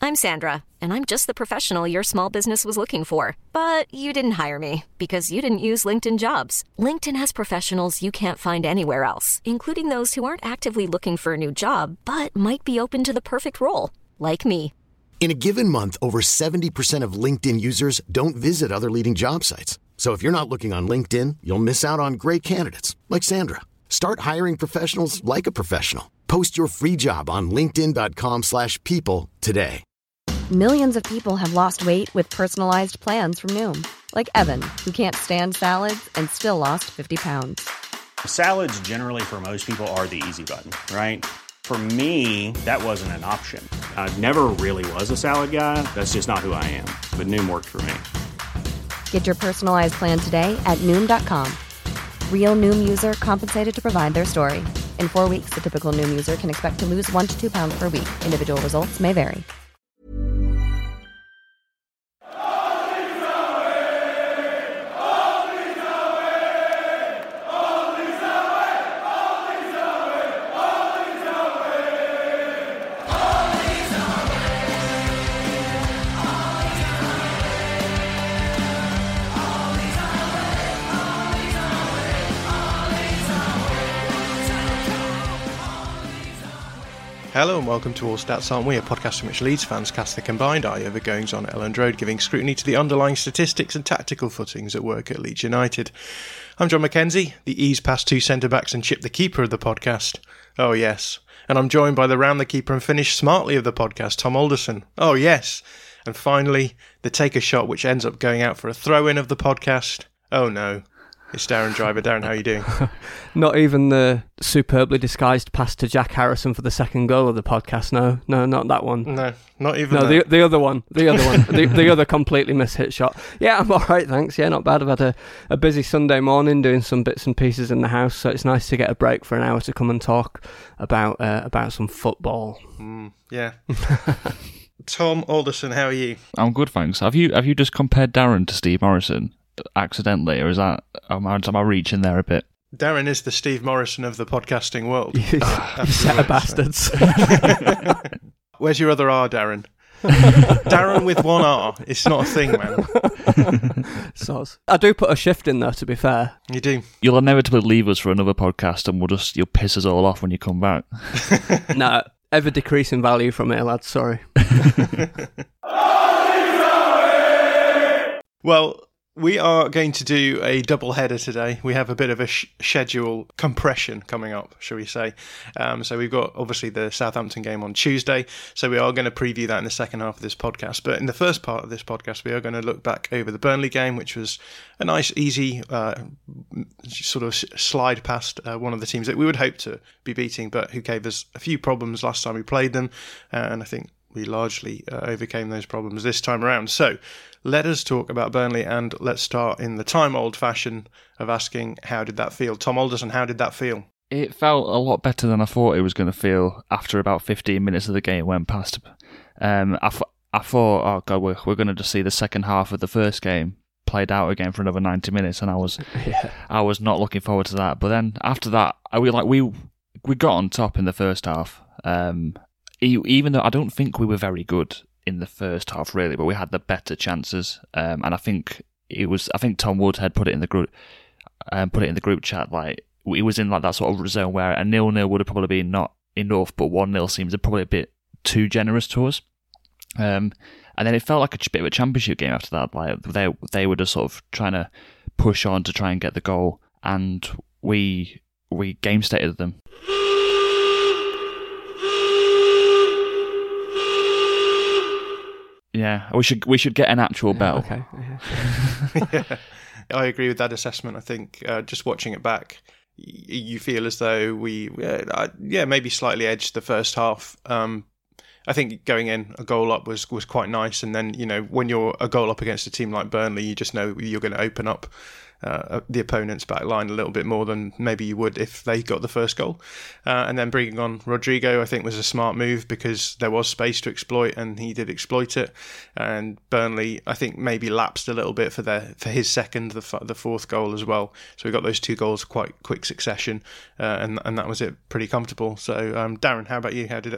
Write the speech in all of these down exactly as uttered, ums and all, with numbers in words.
I'm Sandra, and I'm just the professional your small business was looking for. But you didn't hire me because you didn't use LinkedIn Jobs. LinkedIn has professionals you can't find anywhere else, including those who aren't actively looking for a new job, but might be open to the perfect role, like me. In a given month, over seventy percent of LinkedIn users don't visit other leading job sites. So if you're not looking on LinkedIn, you'll miss out on great candidates like Sandra. Start hiring professionals like a professional. Post your free job on linkedin dot com slash people today. Millions of people have lost weight with personalized plans from Noom. Like Evan, who can't stand salads and still lost fifty pounds. Salads generally for most people are the easy button, right? For me, that wasn't an option. I never really was a salad guy. That's just not who I am. But Noom worked for me. Get your personalized plan today at Noom dot com. Real Noom user compensated to provide their story. In four weeks, the typical Noom user can expect to lose one to two pounds per week. Individual results may vary. Hello and welcome to All Stats Aren't We, a podcast in which Leeds fans cast the combined eye over goings on at Elland Road, giving scrutiny to the underlying statistics and tactical footings at work at Leeds United. I'm John McKenzie, the ease past two centre-backs and chip the keeper of the podcast. Oh yes. And I'm joined by the round the keeper and finish smartly of the podcast, Tom Alderson. Oh yes. And finally, the take a shot which ends up going out for a throw-in of the podcast. Oh no. It's Darren Driver. Darren, how are you doing? Not even the superbly disguised pass to Jack Harrison for the second goal of the podcast. No, no, not that one. No, not even No, that. the the other one. The other one. the, the other completely mishit shot. Yeah, I'm all right, thanks. Yeah, not bad. I've had a, a busy Sunday morning doing some bits and pieces in the house, so it's nice to get a break for an hour to come and talk about uh, about some football. Mm, yeah. Tom Alderson, how are you? I'm good, thanks. Have you have you just compared Darren to Steve Morrison accidentally, or is that am I, am I reaching there a bit? Darren is the Steve Morrison of the podcasting world. You set of bastards. Where's your other R, Darren? Darren with one R. It's not a thing, man. Soz. I do put a shift in there, to be fair. You do. You'll inevitably leave us for another podcast, and we'll just you'll piss us all off when you come back. No, ever decreasing value from it, lads. Sorry. Well, we are going to do a double header today. We have a bit of a sh- schedule compression coming up, shall we say. Um, so we've got, obviously, the Southampton game on Tuesday. So we are going to preview that in the second half of this podcast. But in the first part of this podcast, we are going to look back over the Burnley game, which was a nice, easy uh, sort of slide past uh, one of the teams that we would hope to be beating, but who gave us a few problems last time we played them. Uh, and I think we largely uh, overcame those problems this time around. So let us talk about Burnley, and let's start in the time-old fashion of asking, how did that feel? Tom Alderson, how did that feel? It felt a lot better than I thought it was going to feel after about fifteen minutes of the game went past. Um, I, th- I thought, oh God, we're, we're going to just see the second half of the first game played out again for another ninety minutes, and I was yeah. I was not looking forward to that. But then after that, I, we like we we got on top in the first half. Um, even though I don't think we were very good in the first half, really, but we had the better chances, um, and I think it was. I think Tom Woodhead put it in the group, um, put it in the group chat. Like it was in like that sort of zone where a nil nil would have probably been not enough, but one nil seems probably a bit too generous to us. Um, and then it felt like a bit of a championship game after that. Like they they were just sort of trying to push on to try and get the goal, and we we game stated them. Yeah, we should we should get an actual bell. Okay. Yeah, I agree with that assessment. I think uh, just watching it back, y- you feel as though we, uh, yeah, maybe slightly edged the first half. Um, I think going in a goal up was, was quite nice, and then you know when you're a goal up against a team like Burnley, you just know you're going to open up uh, the opponent's back line a little bit more than maybe you would if they got the first goal. Uh, and then bringing on Rodrigo, I think, was a smart move because there was space to exploit, and he did exploit it. And Burnley, I think, maybe lapsed a little bit for their for his second, the f- the fourth goal as well. So we got those two goals quite quick succession, uh, and and that was it, pretty comfortable. So um, Darren, how about you? How did it feel?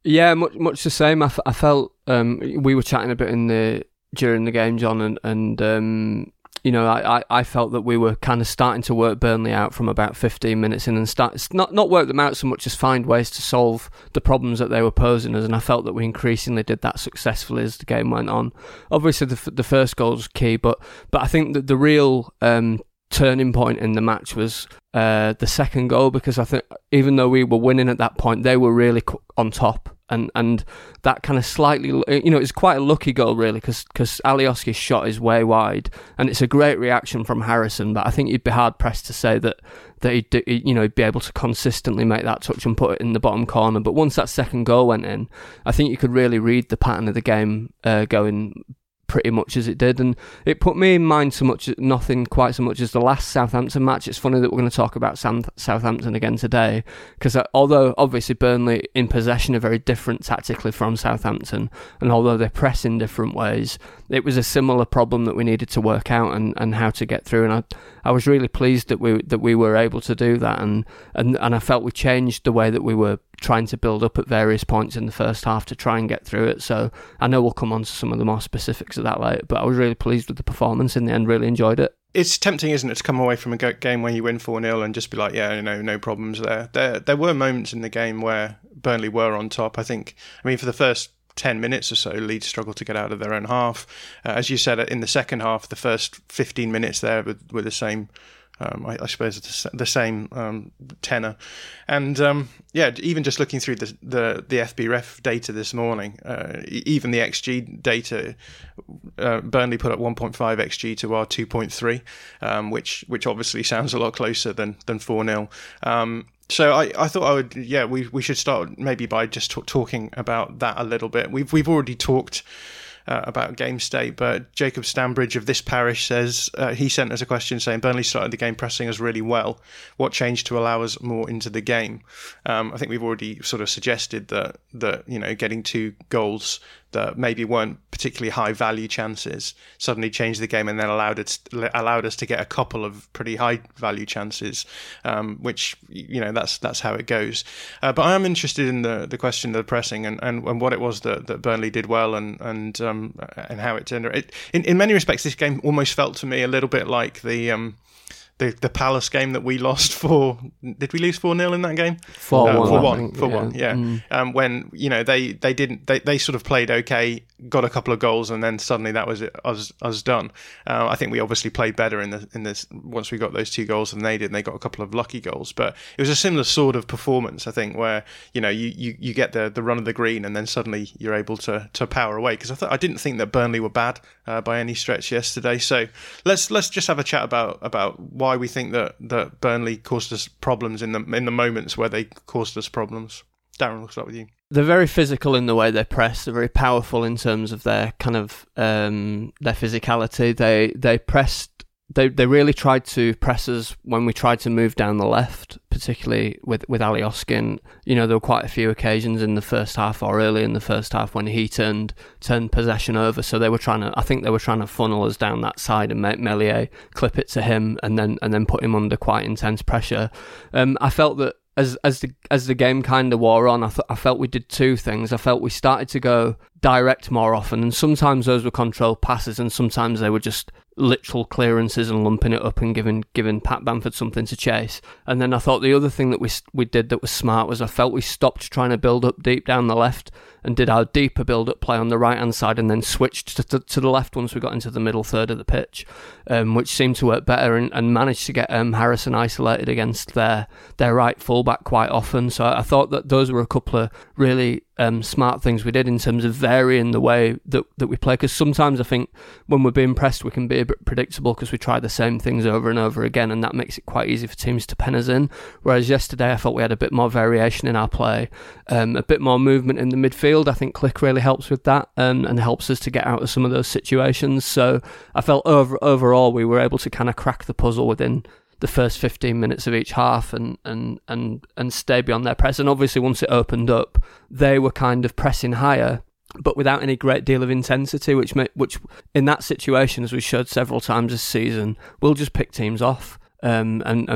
Yeah, much much the same. I, f- I felt um, we were chatting a bit in the during the game, John, and and um, you know, I, I, I felt that we were kind of starting to work Burnley out from about fifteen minutes in, and start not not work them out so much as find ways to solve the problems that they were posing us. And I felt that we increasingly did that successfully as the game went on. Obviously, the the first goal was key, but but I think that the real um, turning point in the match was uh, the second goal, because I think even though we were winning at that point, they were really on top, and, and that kind of slightly, you know, it's quite a lucky goal really, because because Alioski's shot is way wide, and it's a great reaction from Harrison, but I think you'd be hard pressed to say that that he'd do, you know, he'd be able to consistently make that touch and put it in the bottom corner. But once that second goal went in, I think you could really read the pattern of the game uh, going pretty much as it did, and it put me in mind so much, nothing quite so much as the last Southampton match. It's funny that we're going to talk about Sam, Southampton again today, because although obviously Burnley in possession are very different tactically from Southampton, and although they press in different ways, it was a similar problem that we needed to work out and, and how to get through, and I I was really pleased that we that we were able to do that, and, and, and I felt we changed the way that we were trying to build up at various points in the first half to try and get through it. So I know we'll come on to some of the more specifics of that later, but I was really pleased with the performance in the end, really enjoyed it. It's tempting, isn't it, to come away from a game where you win four nil and just be like, yeah, you know, no problems there. There there were moments in the game where Burnley were on top. I think, I mean, for the first ten minutes or so, Leeds struggled to get out of their own half. Uh, as you said, in the second half, the first fifteen minutes there were, were the same, um, I, I suppose, the, the same um, tenor. And um, yeah, even just looking through the the, the F B ref data this morning, uh, even the X G data, uh, Burnley put up one point five X G to our two point three, um, which which obviously sounds a lot closer than than four nil. Um, So I, I thought I would, yeah, we we should start maybe by just t- talking about that a little bit. We've we've already talked uh, about game state, but Jacob Stambridge of This Parish says, uh, he sent us a question saying, Burnley started the game pressing us really well. What changed to allow us more into the game? Um, I think we've already sort of suggested that, that, you know, getting two goals that maybe weren't particularly high value chances suddenly changed the game, and then allowed us allowed us to get a couple of pretty high value chances, um, which, you know, that's that's how it goes. Uh, but I am interested in the, the question of the pressing and, and, and what it was that, that Burnley did well, and and um, and how it turned. It, in in many respects, this game almost felt to me a little bit like the um, the the Palace game that we lost for. Did we lose four nil in that game? four one. Uh, four one. Think, four yeah. one. Yeah. Mm. Um, when, you know, they they didn't they, they sort of played okay, got a couple of goals, and then suddenly that was it, us us done. Uh, I think we obviously played better in the in this once we got those two goals than they did, and they got a couple of lucky goals. But it was a similar sort of performance, I think, where, you know, you, you, you get the, the run of the green, and then suddenly you're able to to power away. Because I thought I didn't think that Burnley were bad uh, by any stretch yesterday. So let's let's just have a chat about about why we think that, that Burnley caused us problems in the in the moments where they caused us problems. Darren, we'll start with you. They're very physical in the way they press. They're very powerful in terms of their kind of um, their physicality. They they pressed. They they really tried to press us when we tried to move down the left, particularly with with Alioski. You know, there were quite a few occasions in the first half or early in the first half when he turned turned possession over. So they were trying to. I think they were trying to funnel us down that side and make Meslier clip it to him, and then and then put him under quite intense pressure. Um, I felt that. As as the as the game kind of wore on, I th- I felt we did two things. I felt we started to go direct more often, and sometimes those were controlled passes, and sometimes they were just literal clearances and lumping it up and giving giving Pat Bamford something to chase. And then I thought the other thing that we we did that was smart was I felt we stopped trying to build up deep down the left and did our deeper build-up play on the right-hand side, and then switched to, to, to the left once we got into the middle third of the pitch, um, which seemed to work better, and, and managed to get um, Harrison isolated against their their right full-back quite often. So I thought that those were a couple of really um, smart things we did in terms of varying the way that, that we play, because sometimes I think when we're being pressed we can be a bit predictable because we try the same things over and over again, and that makes it quite easy for teams to pen us in. Whereas yesterday I thought we had a bit more variation in our play, um, a bit more movement in the midfield. I think Klich really helps with that, um, and helps us to get out of some of those situations. So I felt over overall we were able to kind of crack the puzzle within the first fifteen minutes of each half and, and, and, and stay beyond their press. And obviously once it opened up, they were kind of pressing higher, but without any great deal of intensity, which may, which in that situation, as we showed several times this season, will just pick teams off. Um, and, and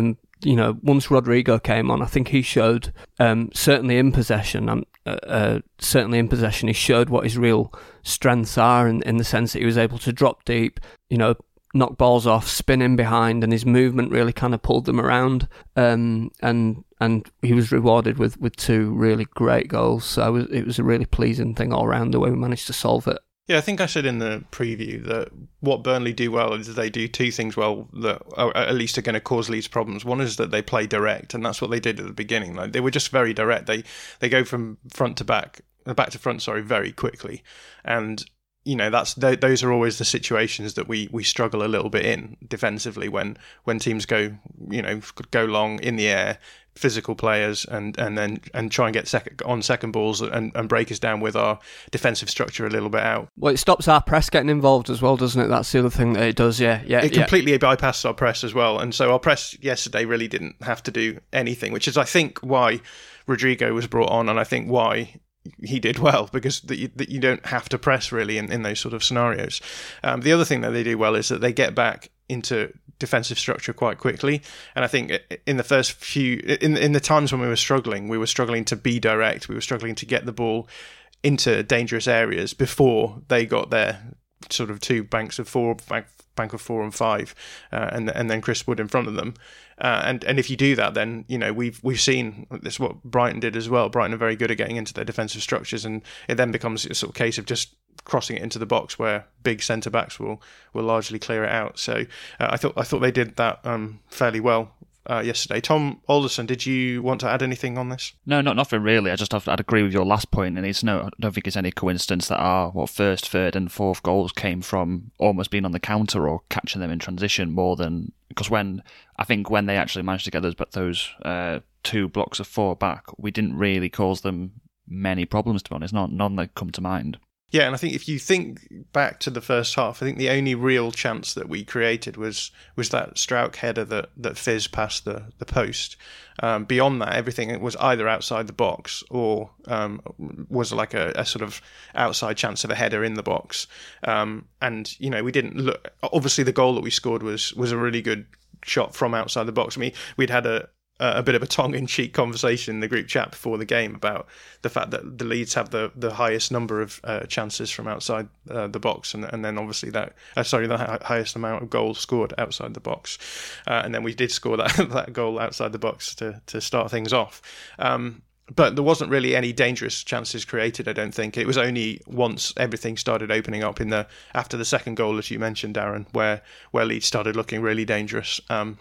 you know, once Rodrigo came on, I think he showed, um, certainly in possession, and uh, uh, certainly in possession, he showed what his real strengths are in, in the sense that he was able to drop deep, you know, knock balls off, spin in behind, and his movement really kind of pulled them around. Um, and and he was rewarded with, with two really great goals. So it was, it was a really pleasing thing all around the way we managed to solve it. Yeah, I think I said in the preview that what Burnley do well is they do two things well that are, at least are going to cause Leeds problems. One is that they play direct, and that's what they did at the beginning. Like, they were just very direct. They they go from front to back, back to front, sorry, very quickly. And you know, that's th- those are always the situations that we, we struggle a little bit in defensively when, when teams go, you know, go long in the air, physical players, and, and then and try and get second, on second balls and, and break us down with our defensive structure a little bit out. Well, it stops our press getting involved as well, doesn't it? That's the other thing that it does, yeah. yeah it yeah. completely bypasses our press as well. And so our press yesterday really didn't have to do anything, which is, I think, why Rodrigo was brought on, and I think why he did well, because that you, that you don't have to press really in, in those sort of scenarios. Um, the other thing that they do well is that they get back into defensive structure quite quickly, and I think in the first few in in the times when we were struggling, we were struggling to be direct, we were struggling to get the ball into dangerous areas before they got their sort of two banks of four, bank, bank of four and five, uh, and and then Chris Wood in front of them. Uh, and and if you do that, then you know we've we've seen this is what Brighton did as well. Brighton are very good at getting into their defensive structures, and it then becomes a sort of case of just crossing it into the box where big centre backs will will largely clear it out. So uh, I thought I thought they did that um, fairly well uh, yesterday. Tom Alderson, did you want to add anything on this? No, not nothing really. I just have, I'd agree with your last point, and it's no, I don't think it's any coincidence that our what first, third, and fourth goals came from almost being on the counter or catching them in transition more than. Because when I think when they actually managed to get those, but those uh, two blocks of four back, we didn't really cause them many problems. To be honest, not none that come to mind. Yeah, and I think if you think back to the first half, I think the only real chance that we created was was that Strauch header that that fizzed past the the post. Um, beyond that, everything was either outside the box or um, was like a, a sort of outside chance of a header in the box. Um, and you know, we didn't look. Obviously, the goal that we scored was was a really good shot from outside the box. I mean, we'd had a. a bit of a tongue-in-cheek conversation in the group chat before the game about the fact that the Leeds have the, the highest number of uh, chances from outside uh, the box, and and then obviously that uh, sorry the hi- highest amount of goals scored outside the box, uh, and then we did score that that goal outside the box to to start things off. Um, But there wasn't really any dangerous chances created, I don't think. It was only once everything started opening up in the after the second goal, as you mentioned, Darren, where where Leeds started looking really dangerous. Um,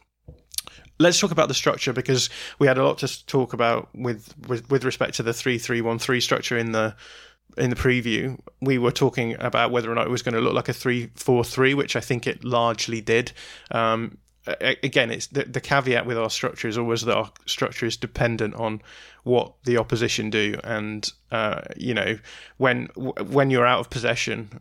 Let's talk about the structure, because we had a lot to talk about with, with, with respect to the three three one three structure in the in the preview. We were talking about whether or not it was going to look like a three four three, which I think it largely did. Um, again, it's the, the caveat with our structure is always that our structure is dependent on what the opposition do, and uh, you know, when when you're out of possession,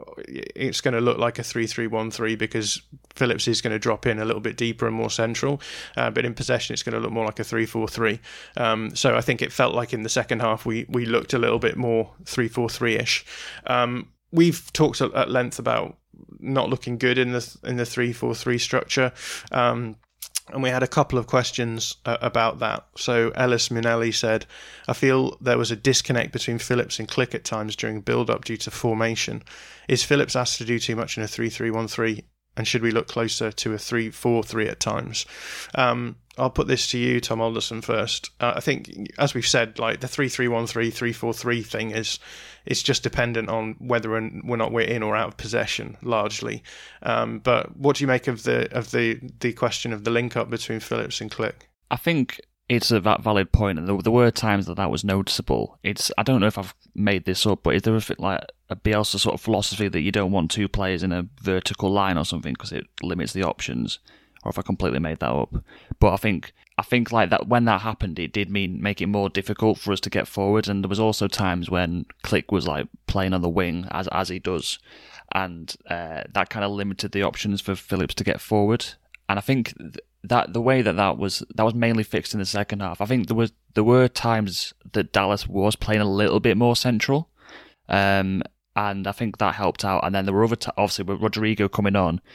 it's going to look like a three three one three because Phillips is going to drop in a little bit deeper and more central, uh, but in possession it's going to look more like a three four three. Um, so I think it felt like in the second half we we looked a little bit more three four three-ish. Um, we've talked at length about not looking good in the in the three four three structure. Um, And we had a couple of questions uh, about that. So Ellis Minelli said, I feel there was a disconnect between Phillips and Klich at times during build-up due to formation. Is Phillips asked to do too much in a three three one three? And should we look closer to a three four three at times? Um, I'll put this to you, Tom Alderson, first. Uh, I think, as we've said, like the three three one three, three four three thing is it's just dependent on whether or not we're in or out of possession, largely. Um, but what do you make of the of the, the question of the link-up between Phillips and Klich? I think it's a valid point, and there were times that that was noticeable. It's I don't know if I've made this up, but is there a like a Bielsa sort of philosophy that you don't want two players in a vertical line or something because it limits the options? Or if I completely made that up. But I think I think like that when that happened, it did mean make it more difficult for us to get forward. And there was also times when Klich was like playing on the wing as as he does, and uh, that kind of limited the options for Phillips to get forward. And I think that the way that that was that was mainly fixed in the second half. I think there was there were times that Dallas was playing a little bit more central, um, and I think that helped out. And then there were other t- obviously with Rodrigo coming on.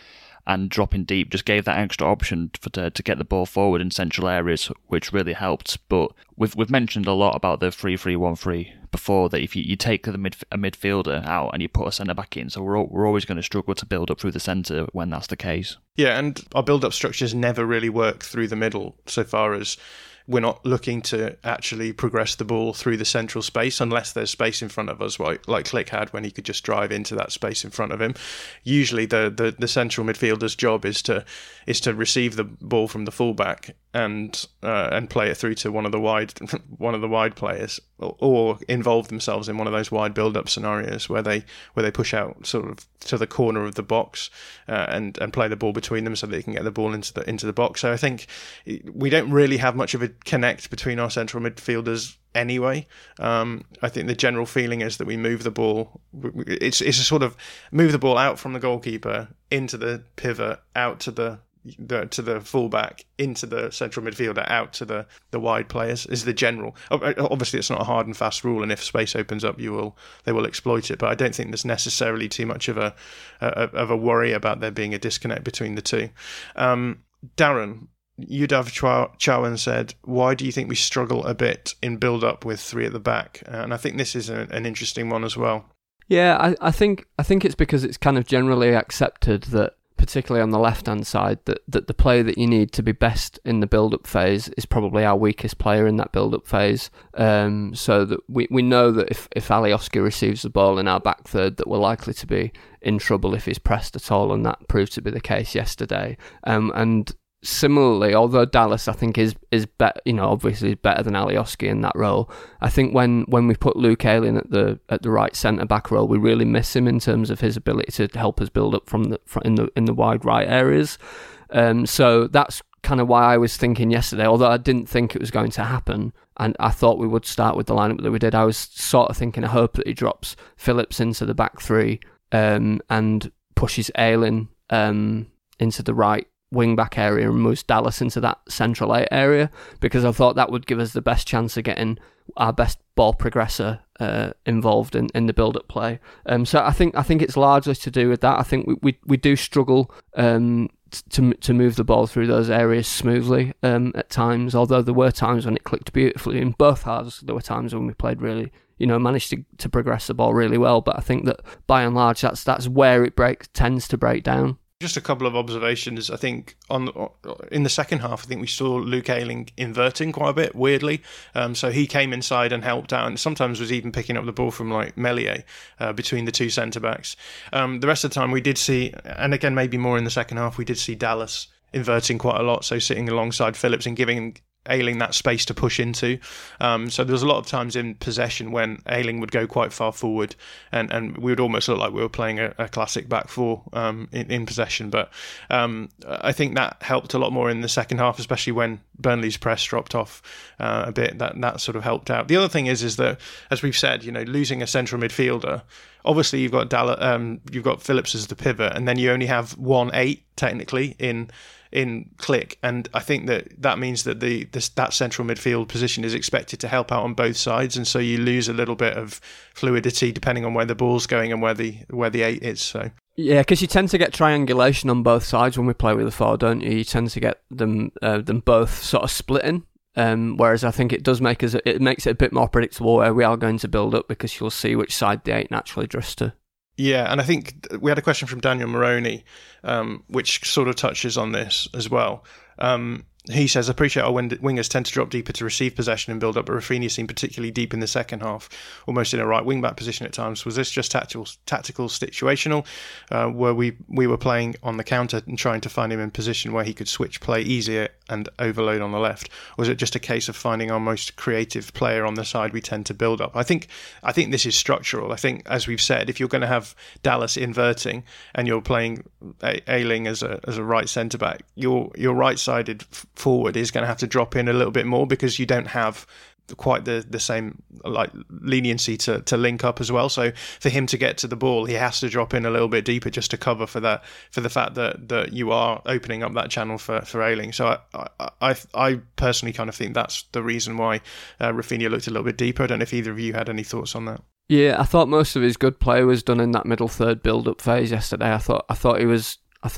and dropping deep just gave that extra option for to, to get the ball forward in central areas, which really helped. But we've we've mentioned a lot about the three three one three before, that if you, you take the mid, a midfielder out and you put a centre back in, so we're all, we're always going to struggle to build up through the centre when that's the case. Yeah, and our build-up structures never really work through the middle, so far as we're not looking to actually progress the ball through the central space unless there's space in front of us, like, like Klich had when he could just drive into that space in front of him. Usually the, the, the central midfielder's job is to is to receive the ball from the fullback and uh, and play it through to one of the wide one of the wide players, or, or involve themselves in one of those wide build-up scenarios where they where they push out sort of to the corner of the box uh, and and play the ball between them so they can get the ball into the into the box. So I think we don't really have much of a connect between our central midfielders anyway. Um, I think the general feeling is that we move the ball. It's it's a sort of move the ball out from the goalkeeper into the pivot, out to the, the to the fullback, into the central midfielder, out to the, the wide players is the general. Obviously, it's not a hard and fast rule, and if space opens up, you will they will exploit it. But I don't think there's necessarily too much of a, a of a worry about there being a disconnect between the two. Um, Darren, Yudav Chawan said, why do you think we struggle a bit in build-up with three at the back? And I think this is a, an interesting one as well. Yeah, I, I think I think it's because it's kind of generally accepted that, particularly on the left-hand side, that, that the player that you need to be best in the build-up phase is probably our weakest player in that build-up phase. Um, so that we, we know that if, if Alioski receives the ball in our back third, that we're likely to be in trouble if he's pressed at all, and that proved to be the case yesterday. Um, and similarly, although Dallas I think is is better, you know, obviously is better than Alioski in that role, I think when, when we put Luke Ayling at the at the right centre back role, we really miss him in terms of his ability to help us build up from the in the in the wide right areas. Um, so that's kind of why I was thinking yesterday, although I didn't think it was going to happen, and I thought we would start with the lineup that we did. I was sort of thinking, I hope that he drops Phillips into the back three um, and pushes Ayling um, into the right wing-back area and moves Dallas into that central eight area, because I thought that would give us the best chance of getting our best ball progressor uh, involved in, in the build-up play. Um, so I think I think it's largely to do with that. I think we we, we do struggle um, to to move the ball through those areas smoothly um, at times, although there were times when it clicked beautifully in both halves. There were times when we played really, you know, managed to, to progress the ball really well, but I think that by and large that's that's where it breaks tends to break down. Just a couple of observations. I think on in the second half, I think we saw Luke Ayling inverting quite a bit, weirdly. Um, so he came inside and helped out, and sometimes was even picking up the ball from like Meslier uh, between the two centre backs. Um, the rest of the time, we did see, and again maybe more in the second half, we did see Dallas inverting quite a lot. So sitting alongside Phillips and giving Ayling that space to push into. Um, so there was a lot of times in possession when Ayling would go quite far forward, and, and we would almost look like we were playing a, a classic back four um, in, in possession. But um, I think that helped a lot more in the second half, especially when Burnley's press dropped off uh, a bit. That that sort of helped out. The other thing is is that, as we've said, you know, losing a central midfielder. Obviously, you've got Dall- um, you've got Phillips as the pivot, and then you only have one eight technically in. in Klich, and I think that that means that the this, that central midfield position is expected to help out on both sides, and so you lose a little bit of fluidity depending on where the ball's going and where the where the eight is. So yeah, because you tend to get triangulation on both sides when we play with the four, don't you? You tend to get them uh, them both sort of splitting. Um, whereas I think it does make us it makes it a bit more predictable where we are going to build up, because you'll see which side the eight naturally drifts to. Yeah, and I think we had a question from Daniel Moroni, um, which sort of touches on this as well. Um, he says, I appreciate our wingers tend to drop deeper to receive possession and build up, but Rafinha seemed particularly deep in the second half, almost in a right wing-back position at times. Was this just tactical, tactical situational, uh, where we, we were playing on the counter and trying to find him in position where he could switch play easier and overload on the left? Or was it just a case of finding our most creative player on the side we tend to build up? I think I think this is structural. I think, as we've said, if you're going to have Dallas inverting and you're playing Ayling as a as a right centre-back, your your right-sided forward is going to have to drop in a little bit more, because you don't have quite the, the same like leniency to, to link up as well. So for him to get to the ball, he has to drop in a little bit deeper just to cover for that, for the fact that, that you are opening up that channel for, for Ayling. So I, I I I personally kind of think that's the reason why uh, Rafinha looked a little bit deeper. I don't know if either of you had any thoughts on that. Yeah, I thought most of his good play was done in that middle third build-up phase yesterday. I thought I thought he was I thought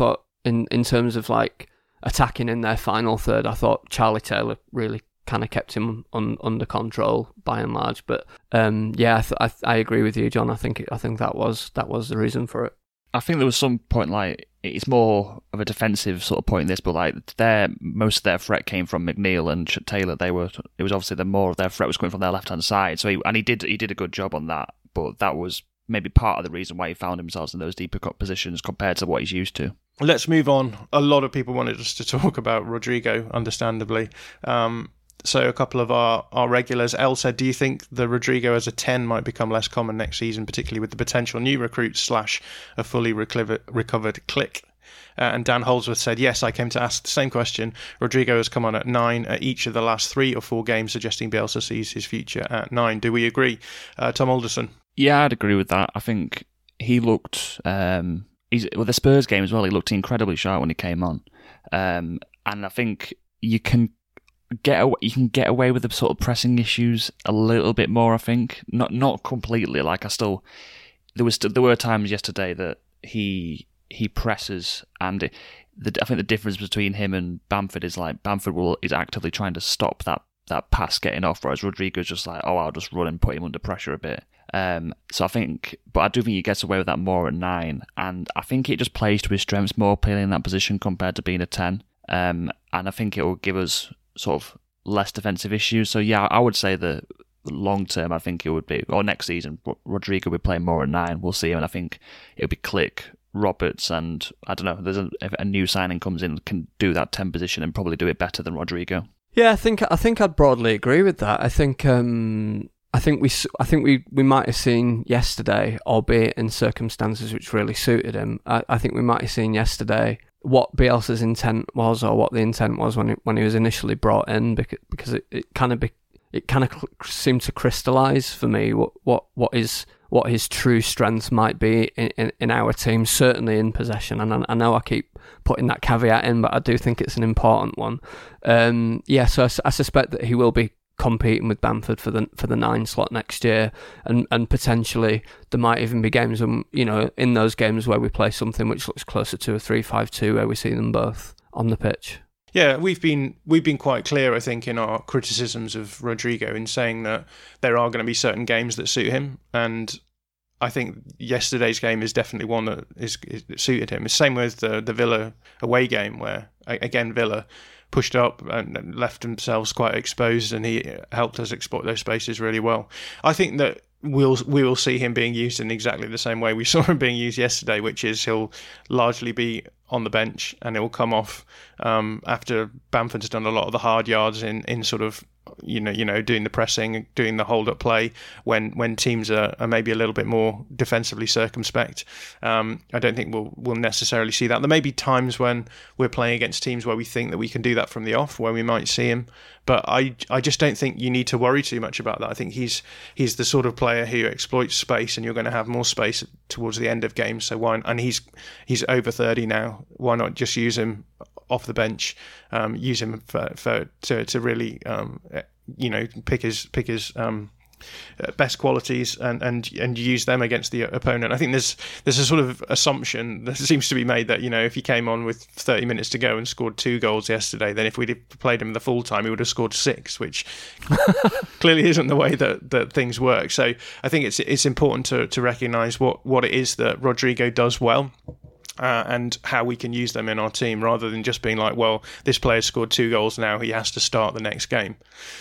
in, in terms of like attacking in their final third. I thought Charlie Taylor really kind of kept him un, under control by and large. But um, yeah, I, th- I, th- I agree with you, John. I think it, I think that was that was the reason for it. I think there was some point, like, it's more of a defensive sort of point in this, but like their most of their threat came from McNeil and Taylor. They were it was obviously the more of their threat was coming from their left hand side. So he, and he did he did a good job on that, but that was maybe part of the reason why he found himself in those deeper cut positions compared to what he's used to. Let's move on. A lot of people wanted us to talk about Rodrigo, understandably. Um, So a couple of our, our regulars, Elle said, do you think the Rodrigo as a ten might become less common next season, particularly with the potential new recruits slash a fully recovered, recovered Klich? Uh, and Dan Holdsworth said, yes, I came to ask the same question. Rodrigo has come on at nine at each of the last three or four games, suggesting Bielsa sees his future at nine. Do we agree? Uh, Tom Alderson? Yeah, I'd agree with that. I think he looked, um, he's, with the Spurs game as well, he looked incredibly sharp when he came on. Um, and I think you can get away, you can get away with the sort of pressing issues a little bit more. I think not not completely. Like I still there was there were times yesterday that he he presses, and it, the, I think the difference between him and Bamford is like Bamford will is actively trying to stop that that pass getting off, whereas Rodrigo's just like, oh, I'll just run and put him under pressure a bit. Um, so I think, but I do think he gets away with that more at nine, and I think it just plays to his strengths more, playing in that position compared to being a ten. Um, and I think it will give us sort of less defensive issues. So yeah, I would say that long term, I think it would be, or next season, Rodrigo would play more at nine. We'll see him, and I think it'll be Klich, Roberts, and I don't know. There's a, if a new signing comes in, can do that ten position and probably do it better than Rodrigo. Yeah, I think I think I'd broadly agree with that. I think um, I think we I think we, we might have seen yesterday, albeit in circumstances which really suited him. I, I think we might have seen yesterday what Bielsa's intent was, or what the intent was when it, when he was initially brought in, because because it, it kind of be, it kind of seemed to crystallise for me what what what is what his true strengths might be in, in, in our team, certainly in possession. And I, I know I keep putting that caveat in, but I do think it's an important one. Um, yeah, so I, I suspect that he will be competing with Bamford for the for the nine slot next year, and and potentially there might even be games, when, you know, in those games where we play something which looks closer to a three five two, where we see them both on the pitch. Yeah, we've been we've been quite clear, I think, in our criticisms of Rodrigo in saying that there are going to be certain games that suit him, and I think yesterday's game is definitely one that is, is that suited him. It's the same with the the Villa away game, where again Villa pushed up and left themselves quite exposed, and he helped us exploit those spaces really well. I think that we'll we will see him being used in exactly the same way we saw him being used yesterday, which is he'll largely be on the bench, and it will come off um, after Bamford's done a lot of the hard yards in, in sort of you know you know doing the pressing, doing the hold up play when when teams are, are maybe a little bit more defensively circumspect. Um, I don't think we'll we'll necessarily see that. There may be times when we're playing against teams where we think that we can do that from the off, where we might see him. But I I just don't think you need to worry too much about that. I think he's he's the sort of player who exploits space, and you're going to have more space towards the end of games. So why? And he's he's over thirty now. Why not just use him off the bench? Um, use him for, for to to really um, you know pick his pick his um, best qualities and, and and use them against the opponent. I think there's there's a sort of assumption that seems to be made that, you know, if he came on with thirty minutes to go and scored two goals yesterday, then if we'd played him the full time, he would have scored six, which clearly isn't the way that, that things work. So I think it's it's important to to recognise what, what it is that Rodrigo does well. Uh, and how we can use them in our team, rather than just being like, well, this player scored two goals now, he has to start the next game.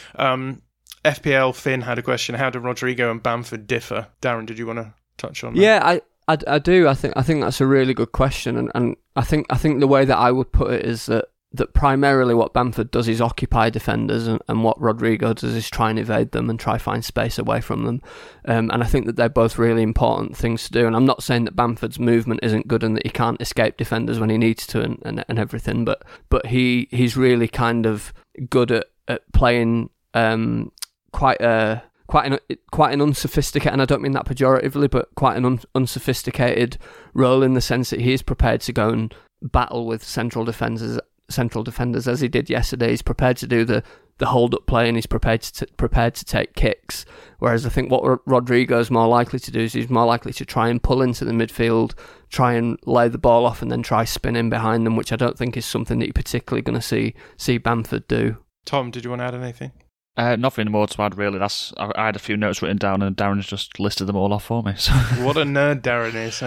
Um, F P L Finn had a question: how do Rodrigo and Bamford differ? Darren, did you want to touch on that? Yeah, I, I, I do. I think I think that's a really good question, and, and I think I think the way that I would put it is that that primarily what Bamford does is occupy defenders, and, and what Rodrigo does is try and evade them and try find space away from them. Um, and I think that they're both really important things to do. And I'm not saying that Bamford's movement isn't good and that he can't escape defenders when he needs to and, and, and everything, but but he he's really kind of good at, at playing um, quite a quite an quite an unsophisticated, and I don't mean that pejoratively, but quite an un, unsophisticated role, in the sense that he is prepared to go and battle with central defenders central defenders as he did yesterday. He's prepared to do the, the hold-up play and he's prepared to t- prepared to take kicks. Whereas I think what R- Rodrigo's more likely to do is he's more likely to try and pull into the midfield, try and lay the ball off and then try spinning behind them, which I don't think is something that you're particularly going to see see Bamford do. Tom, did you want to add anything? Uh, nothing more to add, really. That's I, I had a few notes written down, and Darren's just listed them all off for me. So. What a nerd Darren is,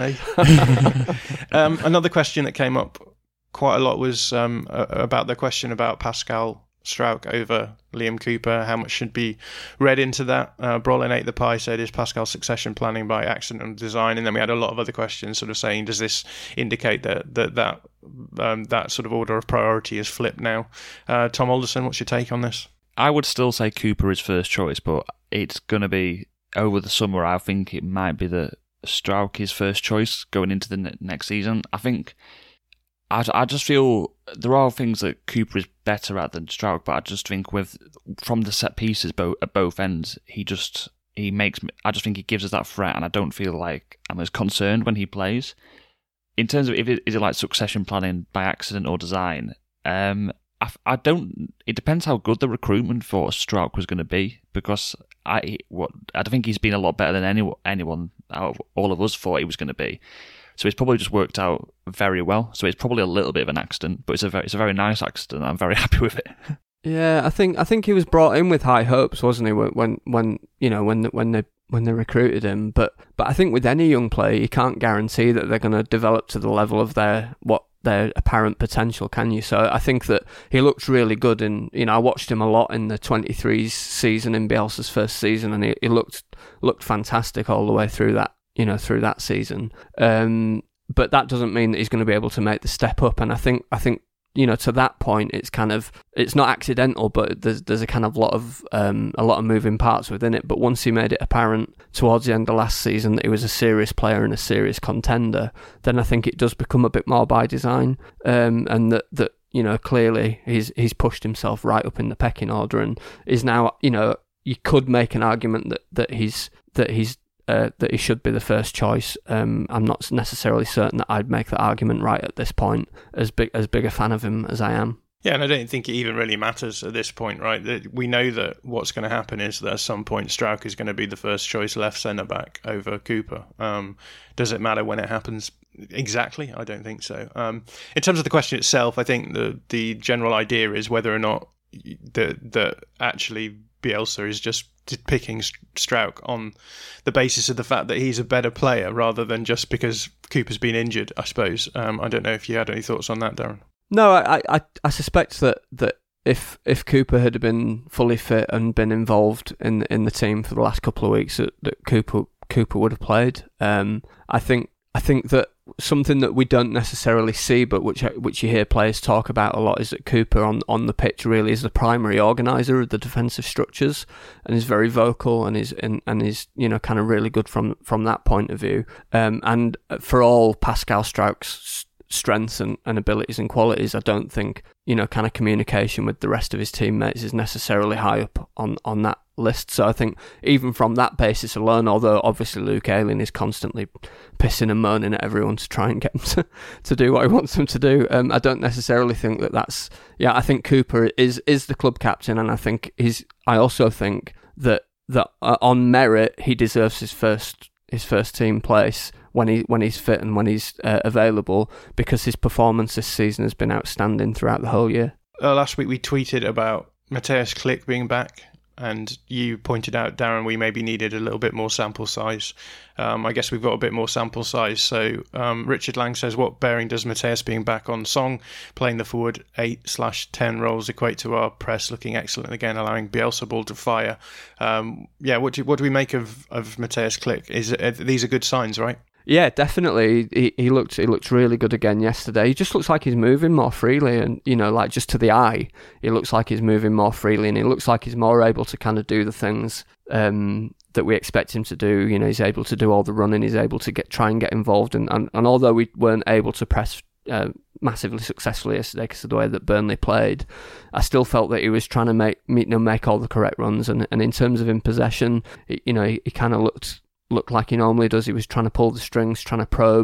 eh? um, another question that came up quite a lot was um, about the question about Pascal Struijk over Liam Cooper. How much should be read into that? Uh, Brolin ate the pie said, is Pascal succession planning by accident and design? And then we had a lot of other questions sort of saying, does this indicate that that that, um, that sort of order of priority is flipped now? Uh, Tom Alderson, what's your take on this? I would still say Cooper is first choice, but it's going to be over the summer. I think it might be that Struijk is first choice going into the ne- next season. I think I, I just feel there are things that Cooper is better at than Struijk, but I just think with from the set pieces bo- at both ends, he just he makes me. I just think he gives us that threat, and I don't feel like I'm as concerned when he plays. In terms of if it is it like succession planning by accident or design. Um, I, I don't. It depends how good the recruitment for Struijk was going to be, because I what I think he's been a lot better than any, anyone out of all of us thought he was going to be. So it's probably just worked out very well. So it's probably a little bit of an accident, but it's a very, it's a very nice accident. I'm very happy with it. Yeah, I think I think he was brought in with high hopes, wasn't he? When when you know when when they when they recruited him, but but I think with any young player, you can't guarantee that they're going to develop to the level of their what. their apparent potential, can you? So I think that he looked really good, and you know I watched him a lot in the twenty-threes season, in Bielsa's first season, and he, he looked looked fantastic all the way through that you know through that season. Um, but that doesn't mean that he's going to be able to make the step up, and I think I think you know to that point it's kind of it's not accidental, but there's there's a kind of lot of um, a lot of moving parts within it. But once he made it apparent towards the end of last season that he was a serious player and a serious contender, then I think it does become a bit more by design, um, and that that you know clearly he's he's pushed himself right up in the pecking order and is now you know you could make an argument that that he's that he's Uh, that he should be the first choice. Um, I'm not necessarily certain that I'd make that argument right at this point, as big as big a fan of him as I am. Yeah, and I don't think it even really matters at this point, right? That we know that what's going to happen is that at some point Struijk is going to be the first choice left centre back over Cooper. Um, does it matter when it happens exactly? I don't think so. Um, in terms of the question itself, I think the the general idea is whether or not that that actually Bielsa is just picking Struijk on the basis of the fact that he's a better player rather than just because Cooper's been injured, I suppose. Um, I don't know if you had any thoughts on that, Darren. No, I, I, I suspect that, that if if Cooper had been fully fit and been involved in in the team for the last couple of weeks, that, that Cooper Cooper would have played. Um, I think I think that something that we don't necessarily see, but which which you hear players talk about a lot, is that Cooper on, on the pitch really is the primary organizer of the defensive structures, and is very vocal and is and, and is you know kind of really good from from that point of view. Um, and for all Pascal Struijk's strengths and, and abilities and qualities, I don't think you know kind of communication with the rest of his teammates is necessarily high up on, on that list. So I think even from that basis alone, although obviously Luke Ayling is constantly pissing and moaning at everyone to try and get him to, to do what he wants them to do, um, I don't necessarily think that that's yeah I think Cooper is is the club captain, and I think he's I also think that that uh, on merit he deserves his first his first team place when he when he's fit and when he's uh, available, because his performance this season has been outstanding throughout the whole year. Uh, last week we tweeted about Mateusz Klich being back, and you pointed out, Darren, we maybe needed a little bit more sample size. Um, I guess we've got a bit more sample size. So um, Richard Lang says, what bearing does Mateusz being back on Song playing the forward eight slash ten roles equate to our press looking excellent again, allowing Bielsa ball to fire? Um, yeah, what do what do we make of of Mateusz Klich? Is uh, these are good signs, right? Yeah, definitely. He he looked he looked really good again yesterday. He just looks like he's moving more freely, and you know, like just to the eye, he looks like he's moving more freely, and he looks like he's more able to kind of do the things um, that we expect him to do. You know, he's able to do all the running. He's able to get try and get involved, and and, and although we weren't able to press uh, massively successfully yesterday because of the way that Burnley played, I still felt that he was trying to make you know make all the correct runs, and and in terms of in possession, you know, he, he kind of looked. looked like he normally does. He was trying to pull the strings, trying to probe,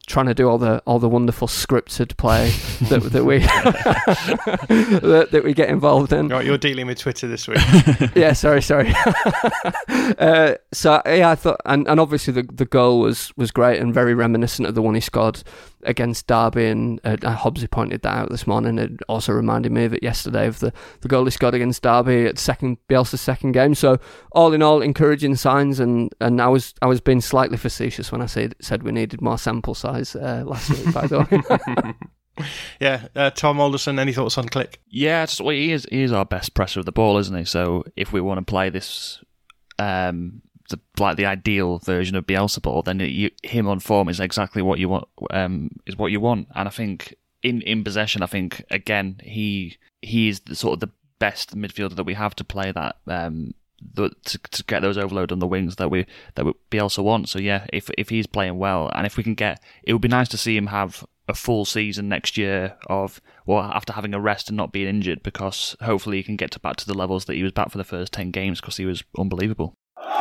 trying to do all the all the wonderful scripted play that that we that, that we get involved in. Right, you're dealing with Twitter this week. yeah, sorry, sorry. uh, so yeah, I thought, and, and obviously the the goal was was great and very reminiscent of the one he scored against Derby, and uh, Hobbsy pointed that out this morning. It also reminded me of it yesterday, of the, the goal he scored against Derby at second Bielsa's second game. So all in all, encouraging signs, and, and I was I was being slightly facetious when I said said we needed more sample size uh, last week, by the way. Yeah, uh, Tom Alderson, any thoughts on Klich? Yeah, just, well, he is he is our best presser of the ball, isn't he? So if we want to play this, um, the, like the ideal version of Bielsa ball, then it, you, him on form is exactly what you want. Um, is what you want, and I think in, in possession, I think again he he is the, sort of the best midfielder that we have to play that. Um, The, to, to get those overload on the wings that we that we Bielsa wants. So yeah, if if he's playing well, and if we can get, it would be nice to see him have a full season next year of, well, after having a rest and not being injured, because hopefully he can get to back to the levels that he was back for the first ten games, because he was unbelievable.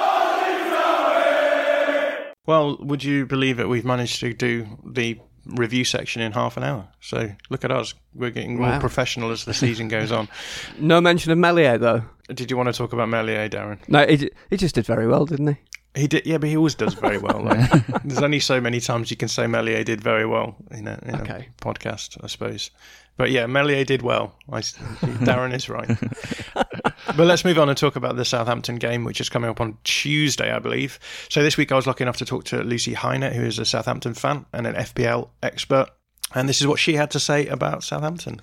Well, would you believe it? We've managed to do the review section in half an hour. So look at us. We're getting more Wow. professional as the season goes on. No mention of Meslier, though. Did you want to talk about Meslier, Darren? No, he, he just did very well, didn't he? He did, yeah, but he always does very well. Like, there's only so many times you can say Meslier did very well in a, in Okay. a podcast, I suppose. But yeah, Meslier did well. I, Darren is right. But let's move on and talk about the Southampton game, which is coming up on Tuesday, I believe. So this week I was lucky enough to talk to Lucy Hynett, who is a Southampton fan and an F P L expert. And this is what she had to say about Southampton.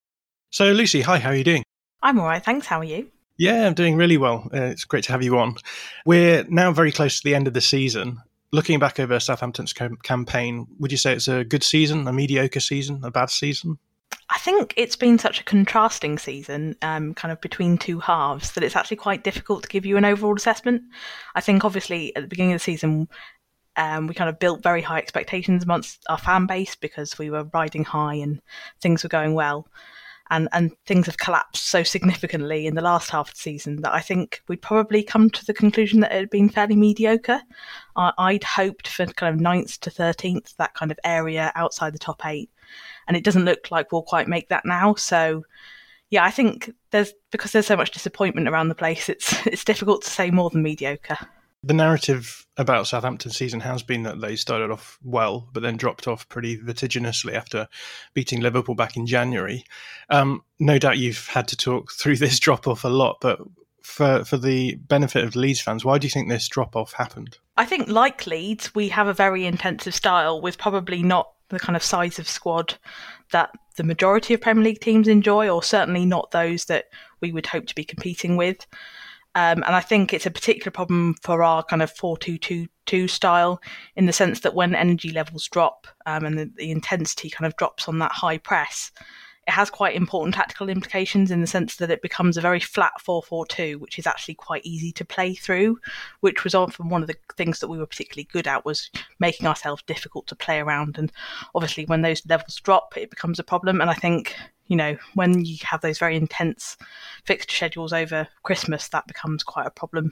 So Lucy, hi, how are you doing? I'm all right, thanks. How are you? Yeah, I'm doing really well. Uh, it's great to have you on. We're now very close to the end of the season. Looking back over Southampton's com- campaign, would you say it's a good season, a mediocre season, a bad season? I think it's been such a contrasting season, um, kind of between two halves, that it's actually quite difficult to give you an overall assessment. I think obviously at the beginning of the season, um, we kind of built very high expectations amongst our fan base because we were riding high and things were going well. And, and things have collapsed so significantly in the last half of the season that I think we'd probably come to the conclusion that it had been fairly mediocre. I, I'd hoped for kind of ninth to thirteenth, that kind of area outside the top eight. And it doesn't look like we'll quite make that now. So, yeah, I think there's because there's so much disappointment around the place, it's it's difficult to say more than mediocre. The narrative about Southampton's season has been that they started off well, but then dropped off pretty vertiginously after beating Liverpool back in January. Um, no doubt you've had to talk through this drop-off a lot, but for, for the benefit of Leeds fans, why do you think this drop-off happened? I think, like Leeds, we have a very intensive style with probably not the kind of size of squad that the majority of Premier League teams enjoy, or certainly not those that we would hope to be competing with. Um, and I think it's a particular problem for our kind of four two two two style, in the sense that when energy levels drop um, and the, the intensity kind of drops on that high press, it has quite important tactical implications in the sense that it becomes a very flat four four two, which is actually quite easy to play through, which was often one of the things that we were particularly good at, was making ourselves difficult to play around. And obviously when those levels drop, it becomes a problem. And I think, you know, when you have those very intense fixture schedules over Christmas, that becomes quite a problem.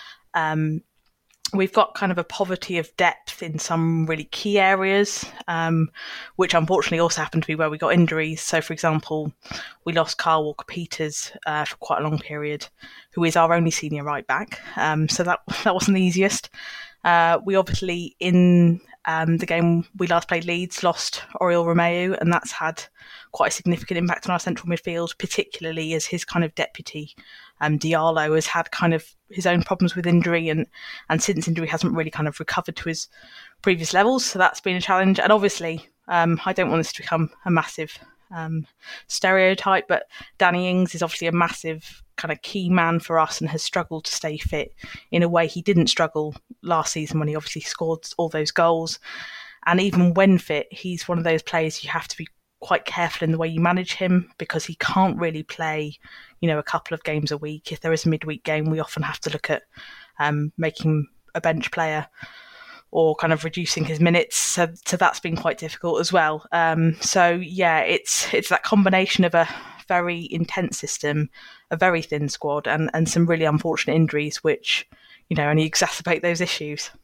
Um, we've got kind of a poverty of depth in some really key areas, um, which unfortunately also happened to be where we got injuries. So, for example, we lost Kyle Walker-Peters uh, for quite a long period, who is our only senior right back. Um, so that that wasn't the easiest. Uh, we obviously, in um, the game we last played Leeds, lost Oriol Romeu, and that's had quite a significant impact on our central midfield, particularly as his kind of deputy, um, Diallo, has had kind of his own problems with injury, and, and since injury hasn't really kind of recovered to his previous levels. So that's been a challenge. And obviously, um, I don't want this to become a massive um, stereotype, but Danny Ings is obviously a massive kind of key man for us and has struggled to stay fit in a way he didn't struggle last season when he obviously scored all those goals. And even when fit, he's one of those players you have to be quite careful in the way you manage him, because he can't really play, you know, a couple of games a week. If there is a midweek game, we often have to look at um, making him a bench player or kind of reducing his minutes. So, so that's been quite difficult as well. Um, so yeah, it's it's that combination of a very intense system, a very thin squad, and, and some really unfortunate injuries, which, you know, only exacerbate those issues.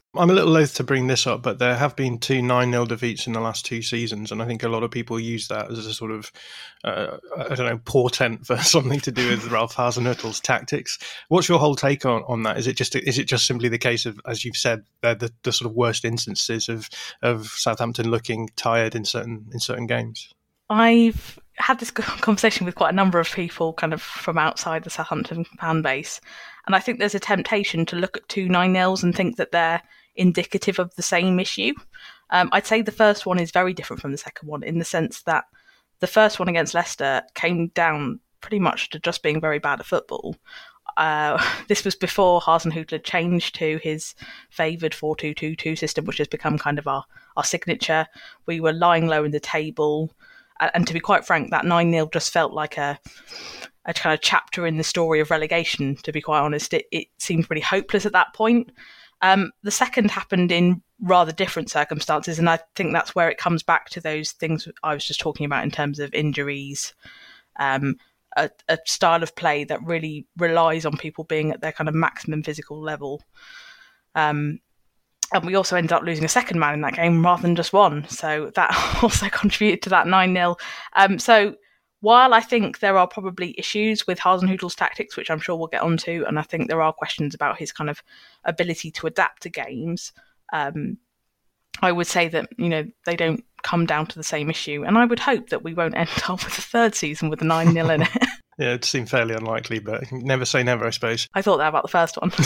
I'm a little loath to bring this up, but there have been two nine nil defeats in the last two seasons, and I think a lot of people use that as a sort of, uh, I don't know, portent for something to do with Ralph Hasenhüttl's tactics. What's your whole take on, on that? Is it just is it just simply the case of, as you've said, they're the, the sort of worst instances of of Southampton looking tired in certain in certain games? I've had this conversation with quite a number of people kind of from outside the Southampton fan base, and I think there's a temptation to look at two nine nils and think that they're indicative of the same issue. Um, I'd say the first one is very different from the second one in the sense that the first one against Leicester came down pretty much to just being very bad at football. Uh, this was before Hasenhüttl had changed to his favoured four two two two system, which has become kind of our, our signature. We were lying low in the table. And to be quite frank, that nine nil just felt like a a kind of chapter in the story of relegation, to be quite honest. It, it seemed pretty hopeless at that point. Um, the second happened in rather different circumstances, and I think that's where it comes back to those things I was just talking about in terms of injuries, um, a, a style of play that really relies on people being at their kind of maximum physical level. Um, and we also ended up losing a second man in that game rather than just one, so that also contributed to that nine nil. Um, so while I think there are probably issues with Hasenhüttl's tactics, which I'm sure we'll get onto, and I think there are questions about his kind of ability to adapt to games, um, I would say that, you know, they don't come down to the same issue. And I would hope that we won't end up with a third season with a nine nil in it. Yeah, it seemed fairly unlikely, but never say never, I suppose. I thought that about the first one.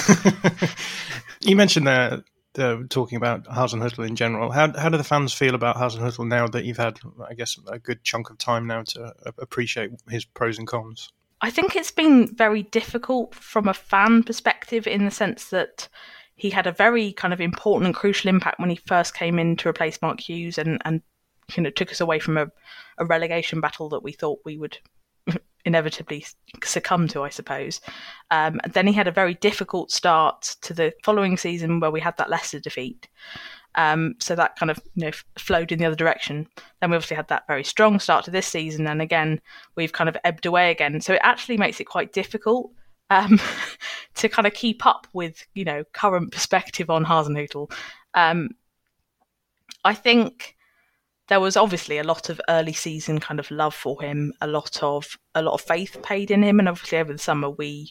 You mentioned there, uh, talking about Hasenhüttl in general. How how do the fans feel about Hasenhüttl now that you've had, I guess, a good chunk of time now to appreciate his pros and cons? I think it's been very difficult from a fan perspective in the sense that he had a very kind of important and crucial impact when he first came in to replace Mark Hughes and, and you know, took us away from a, a relegation battle that we thought we would inevitably succumb to, I suppose. Um, then he had a very difficult start to the following season where we had that Leicester defeat. Um, so that kind of, you know, flowed in the other direction. Then we obviously had that very strong start to this season, and again we've kind of ebbed away again. So it actually makes it quite difficult um, to kind of keep up with, you know, current perspective on Hasenhüttl. Um, I think there was obviously a lot of early season kind of love for him, a lot of a lot of faith paid in him, and obviously over the summer we,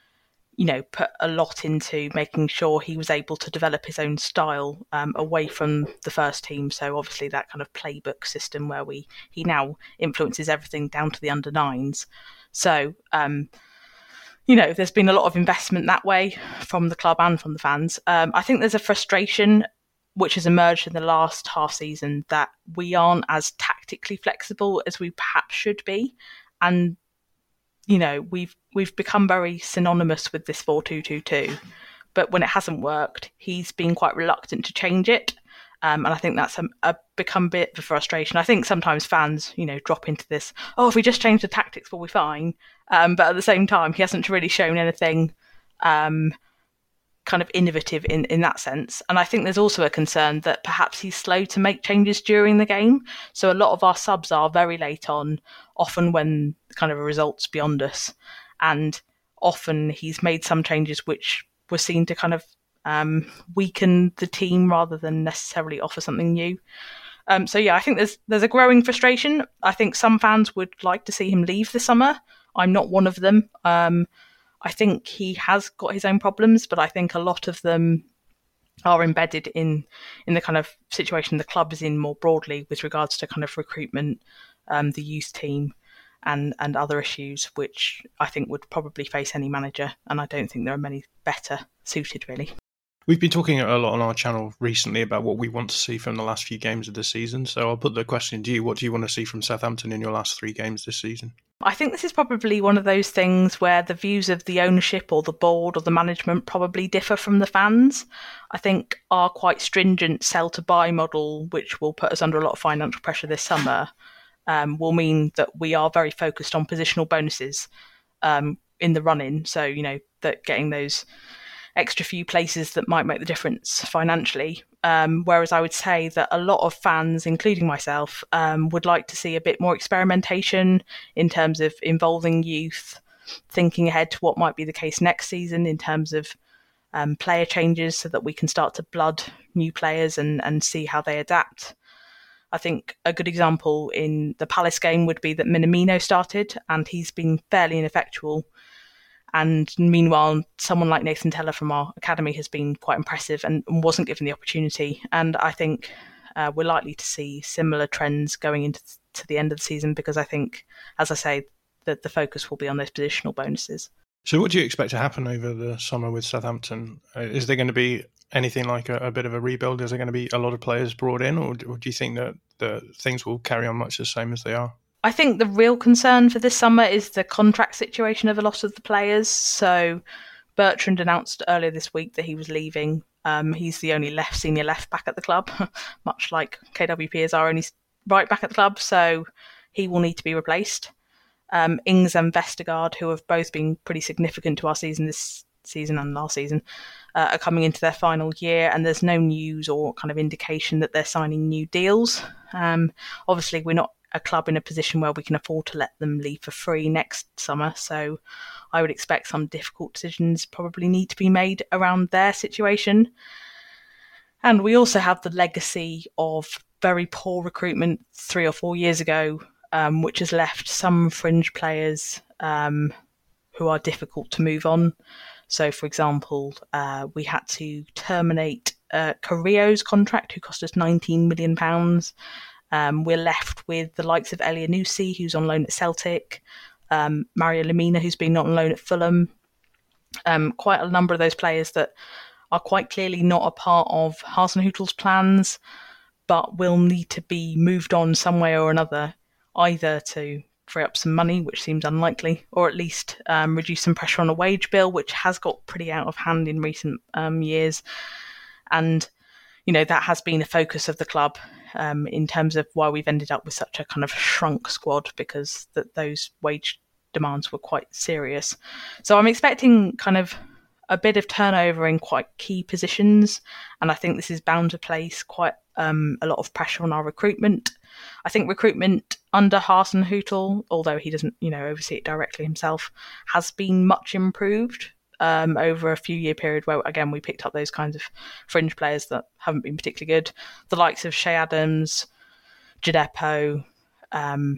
you know, put a lot into making sure he was able to develop his own style um, away from the first team. So obviously that kind of playbook system where we he now influences everything down to the under nines. So, um, you know, there's been a lot of investment that way from the club and from the fans. Um, I think there's a frustration which has emerged in the last half season that we aren't as tactically flexible as we perhaps should be. And you know, we've we've become very synonymous with this four two two two, but when it hasn't worked, he's been quite reluctant to change it, um, and I think that's a, a become a bit of a frustration. I think sometimes fans, you know, drop into this, oh, if we just change the tactics, we'll be fine. Um, but at the same time, he hasn't really shown anything um, kind of innovative in, in that sense. And I think there's also a concern that perhaps he's slow to make changes during the game. So a lot of our subs are very late on, often when kind of a result's beyond us. And often he's made some changes which were seen to kind of um, weaken the team rather than necessarily offer something new. Um, so yeah, I think there's there's a growing frustration. I think some fans would like to see him leave this summer. I'm not one of them. Um, I think he has got his own problems, but I think a lot of them are embedded in in the kind of situation the club is in more broadly with regards to kind of recruitment, um, the youth team, and and other issues, which I think would probably face any manager. And I don't think there are many better suited, really. We've been talking a lot on our channel recently about what we want to see from the last few games of the season. So I'll put the question to you. What do you want to see from Southampton in your last three games this season? I think this is probably one of those things where the views of the ownership or the board or the management probably differ from the fans. I think our quite stringent sell to buy model, which will put us under a lot of financial pressure this summer, um, will mean that we are very focused on positional bonuses um, in the run-in. So, you know, that getting those extra few places that might make the difference financially. Um, whereas I would say that a lot of fans, including myself, um, would like to see a bit more experimentation in terms of involving youth, thinking ahead to what might be the case next season in terms of um, player changes so that we can start to blood new players and, and see how they adapt. I think a good example in the Palace game would be that Minamino started, and he's been fairly ineffectual. And meanwhile, someone like Nathan Teller from our academy has been quite impressive and wasn't given the opportunity. And I think uh, we're likely to see similar trends going into to the end of the season, because I think, as I say, that the focus will be on those positional bonuses. So what do you expect to happen over the summer with Southampton? Uh, is there going to be anything like a, a bit of a rebuild? Is there going to be a lot of players brought in, or do, or do you think that the things will carry on much the same as they are? I think the real concern for this summer is the contract situation of a lot of the players. So Bertrand announced earlier this week that he was leaving. Um, he's the only left senior left back at the club, much like K W P is our only right back at the club. So he will need to be replaced. Um, Ings and Vestergaard, who have both been pretty significant to our season this season and last season, uh, are coming into their final year, and there's no news or kind of indication that they're signing new deals. Um, obviously, we're not a club in a position where we can afford to let them leave for free next summer, so I would expect some difficult decisions probably need to be made around their situation. And we also have the legacy of very poor recruitment three or four years ago, um, which has left some fringe players um, who are difficult to move on. So, for example, uh, we had to terminate uh, Carrillo's contract, who cost us nineteen million pounds. Um, we're left with the likes of Elianusi, who's on loan at Celtic, um, Mario Lemina, who's been on loan at Fulham. Um, quite a number of those players that are quite clearly not a part of Hasenhüttl's plans, but will need to be moved on some way or another, either to free up some money, which seems unlikely, or at least um, reduce some pressure on a wage bill, which has got pretty out of hand in recent um, years. And, you know, that has been a focus of the club um, in terms of why we've ended up with such a kind of shrunk squad, because that those wage demands were quite serious. So I'm expecting kind of a bit of turnover in quite key positions, and I think this is bound to place quite um, a lot of pressure on our recruitment. I think recruitment under Hasenhüttl, although he doesn't, you know, oversee it directly himself, has been much improved um, over a few year period where, again, we picked up those kinds of fringe players that haven't been particularly good. The likes of Shea Adams, Jadepo, um,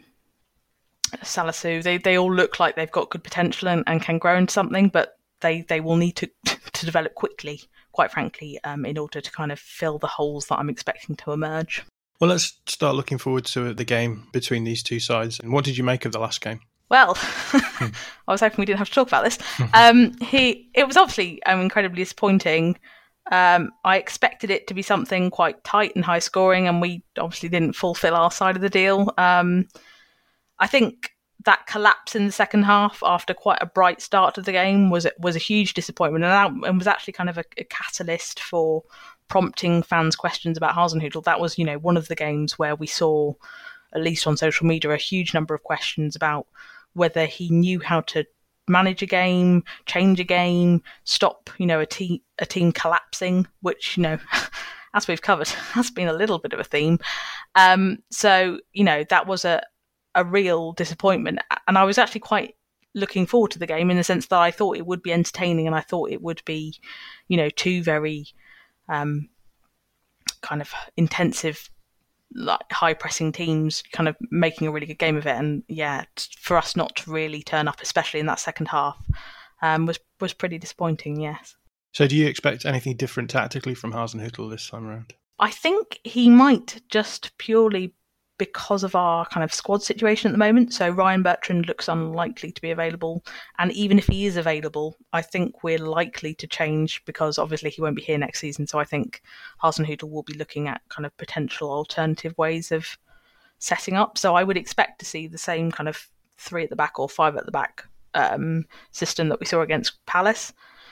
Salisu, they, they all look like they've got good potential and, and can grow into something, but they, they will need to, to develop quickly, quite frankly, um, in order to kind of fill the holes that I'm expecting to emerge. Well, let's start looking forward to the game between these two sides. And what did you make of the last game? Well, I was hoping we didn't have to talk about this. Um, he, it was obviously um, incredibly disappointing. Um, I expected it to be something quite tight and high scoring, and we obviously didn't fulfil our side of the deal. Um, I think that collapse in the second half after quite a bright start to the game was was a huge disappointment, and that and was actually kind of a, a catalyst for prompting fans' questions about Hasenhüttl. That was, you know, one of the games where we saw, at least on social media, a huge number of questions about whether he knew how to manage a game, change a game, stop, you know, a team a team collapsing, which, you know, as we've covered, has been a little bit of a theme. Um, so, you know, that was a a real disappointment, and I was actually quite looking forward to the game in the sense that I thought it would be entertaining, and I thought it would be, you know, two very um, kind of intensive, like high pressing teams kind of making a really good game of it. And yeah, for us not to really turn up, especially in that second half, um, was was pretty disappointing. Yes. So, do you expect anything different tactically from Hasenhüttl this time around? I think he might, just purely because of our kind of squad situation at the moment. So Ryan Bertrand looks unlikely to be available, and even if he is available, I think we're likely to change, because obviously he won't be here next season. So I think Hasenhüttl will be looking at kind of potential alternative ways of setting up. So I would expect to see the same kind of three at the back or five at the back um, system that we saw against Palace.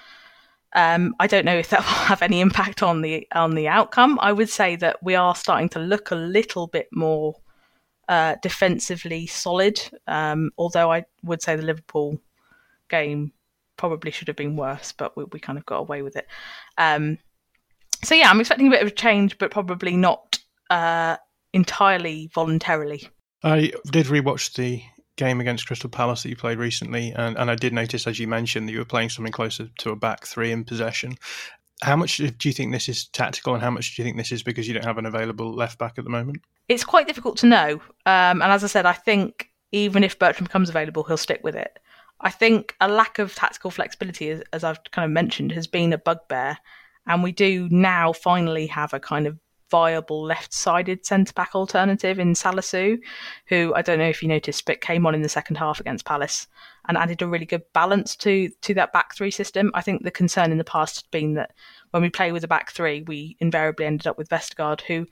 Um, I don't know if that will have any impact on the on the outcome. I would say that we are starting to look a little bit more uh, defensively solid, um, although I would say the Liverpool game probably should have been worse, but we, we kind of got away with it. Um, so yeah, I'm expecting a bit of a change, but probably not uh, entirely voluntarily. I did rewatch the game against Crystal Palace that you played recently, and, and I did notice, as you mentioned, that you were playing something closer to a back three in possession. How much do you think this is tactical, and how much do you think this is because you don't have an available left back at the moment? It's quite difficult to know. Um, and as I said, I think even if Bertrand becomes available, he'll stick with it. I think a lack of tactical flexibility, as, as I've kind of mentioned, has been a bugbear. And we do now finally have a kind of viable left-sided centre-back alternative in Salisu, who, I don't know if you noticed, but came on in the second half against Palace and added a really good balance to to that back three system. I think the concern in the past had been that when we play with a back three, we invariably ended up with Vestergaard, who,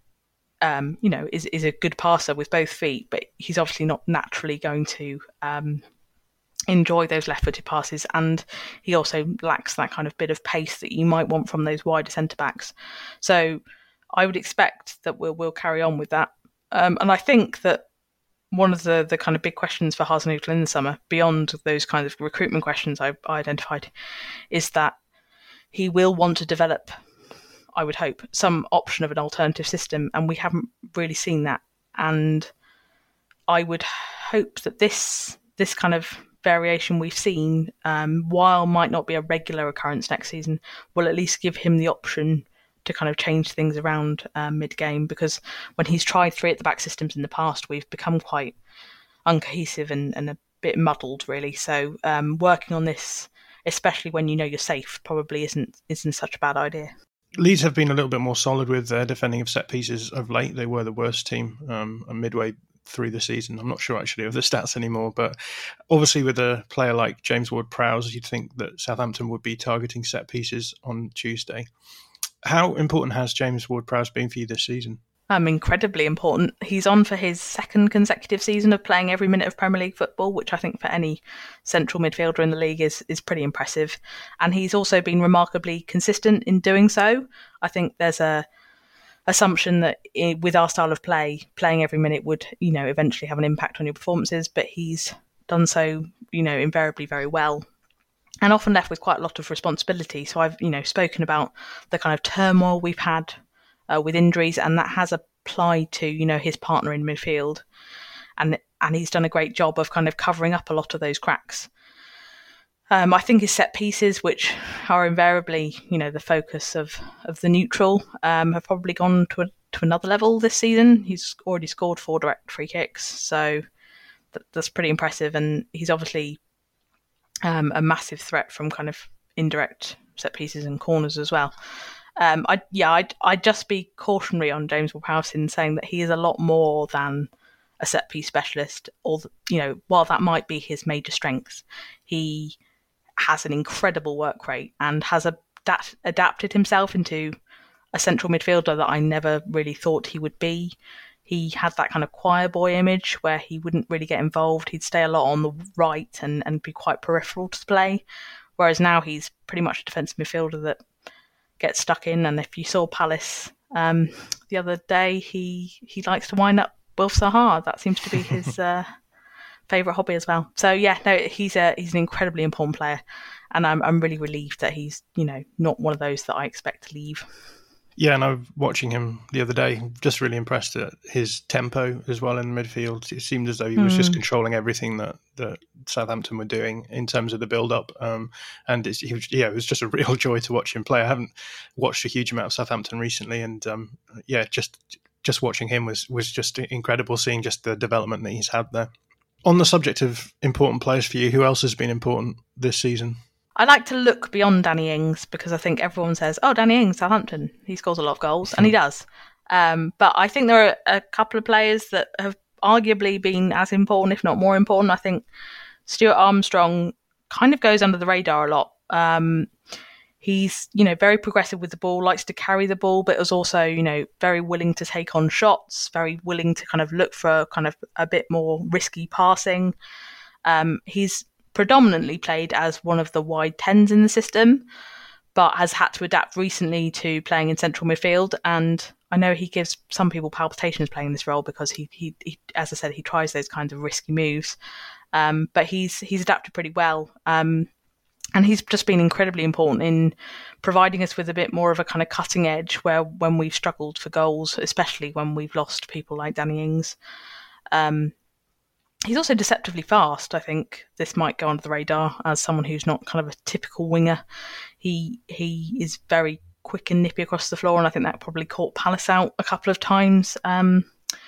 um, you know, is, is a good passer with both feet, but he's obviously not naturally going to um, enjoy those left-footed passes, and he also lacks that kind of bit of pace that you might want from those wider centre-backs. So I would expect that we'll, we'll carry on with that. Um, and I think that one of the, the kind of big questions for Hasenhüttl in the summer, beyond those kind of recruitment questions I've identified, is that he will want to develop, I would hope, some option of an alternative system, and we haven't really seen that. And I would hope that this this kind of variation we've seen, um, while might not be a regular occurrence next season, will at least give him the option to kind of change things around uh, mid-game, because when he's tried three at the back systems in the past, we've become quite uncohesive and, and a bit muddled, really. So um, working on this, especially when you know you're safe, probably isn't isn't such a bad idea. Leeds have been a little bit more solid with their defending of set pieces of late. They were the worst team um, midway through the season. I'm not sure actually of the stats anymore, but obviously with a player like James Ward-Prowse, you'd think that Southampton would be targeting set pieces on Tuesday. How important has James Ward-Prowse been for you this season? Um, incredibly important. He's on for his second consecutive season of playing every minute of Premier League football, which I think for any central midfielder in the league is is pretty impressive. And he's also been remarkably consistent in doing so. I think there's a assumption that it, with our style of play, playing every minute would, you know, eventually have an impact on your performances, but he's done so, you know, invariably very well. And often left with quite a lot of responsibility. So I've, you know, spoken about the kind of turmoil we've had uh, with injuries, and that has applied to, you know, his partner in midfield, and and he's done a great job of kind of covering up a lot of those cracks. Um, I think his set pieces, which are invariably, you know, the focus of of the neutral, um, have probably gone to a, to another level this season. He's already scored four direct free kicks, so that, that's pretty impressive, and he's obviously Um, a massive threat from kind of indirect set pieces and corners as well. Um, I yeah, I'd, I'd just be cautionary on James Ward-Prowse in saying that he is a lot more than a set piece specialist. Or you know, while that might be his major strength, he has an incredible work rate and has adapt, adapted himself into a central midfielder that I never really thought he would be. He had that kind of choir boy image where he wouldn't really get involved. He'd stay a lot on the right and, and be quite peripheral to the play. Whereas now he's pretty much a defensive midfielder that gets stuck in. And if you saw Palace um, the other day, he, he likes to wind up Wilf Zaha. That seems to be his uh, favourite hobby as well. So yeah, no, he's a he's an incredibly important player. And I'm I'm really relieved that he's, you know, not one of those that I expect to leave. Yeah, and I was watching him the other day, just really impressed at his tempo as well in midfield. It seemed as though he was mm. just controlling everything that, that Southampton were doing in terms of the build-up. Um, and it's, he was, yeah, it was just a real joy to watch him play. I haven't watched a huge amount of Southampton recently, and um, yeah, just just watching him was, was just incredible, seeing just the development that he's had there. On the subject of important players for you, who else has been important this season? I like to look beyond Danny Ings, because I think everyone says, oh, Danny Ings, Southampton, he scores a lot of goals, and he does. Um, but I think there are a couple of players that have arguably been as important, if not more important. I think Stuart Armstrong kind of goes under the radar a lot. Um, he's, you know, very progressive with the ball, likes to carry the ball, but is also, you know, very willing to take on shots, very willing to kind of look for kind of a bit more risky passing. Um, he's predominantly played as one of the wide tens in the system, but has had to adapt recently to playing in central midfield. And I know he gives some people palpitations playing this role because he, he, he as I said, he tries those kinds of risky moves. Um, but he's he's adapted pretty well. Um, and he's just been incredibly important in providing us with a bit more of a kind of cutting edge where when we've struggled for goals, especially when we've lost people like Danny Ings. Um, he's also deceptively fast. I think this might go under the radar as someone who's not kind of a typical winger. He he is very quick and nippy across the floor, and I think that probably caught Palace out a couple of times um,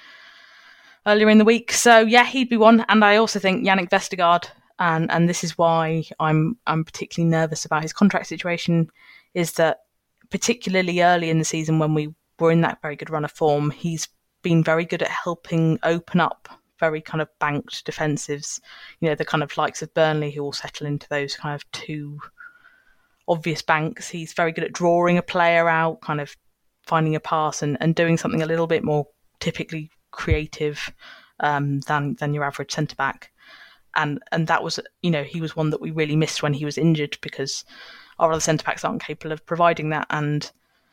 earlier in the week. So yeah, he'd be one. And I also think Yannick Vestergaard, and and this is why I'm I'm particularly nervous about his contract situation, is that particularly early in the season when we were in that very good run of form, he's been very good at helping open up very kind of banked defensives, you know, the kind of likes of Burnley who will settle into those kind of two obvious banks. He's very good at drawing a player out, kind of finding a pass and, and doing something a little bit more typically creative um, than than your average centre-back. And and that was, you know, he was one that we really missed when he was injured because our other centre-backs aren't capable of providing that, and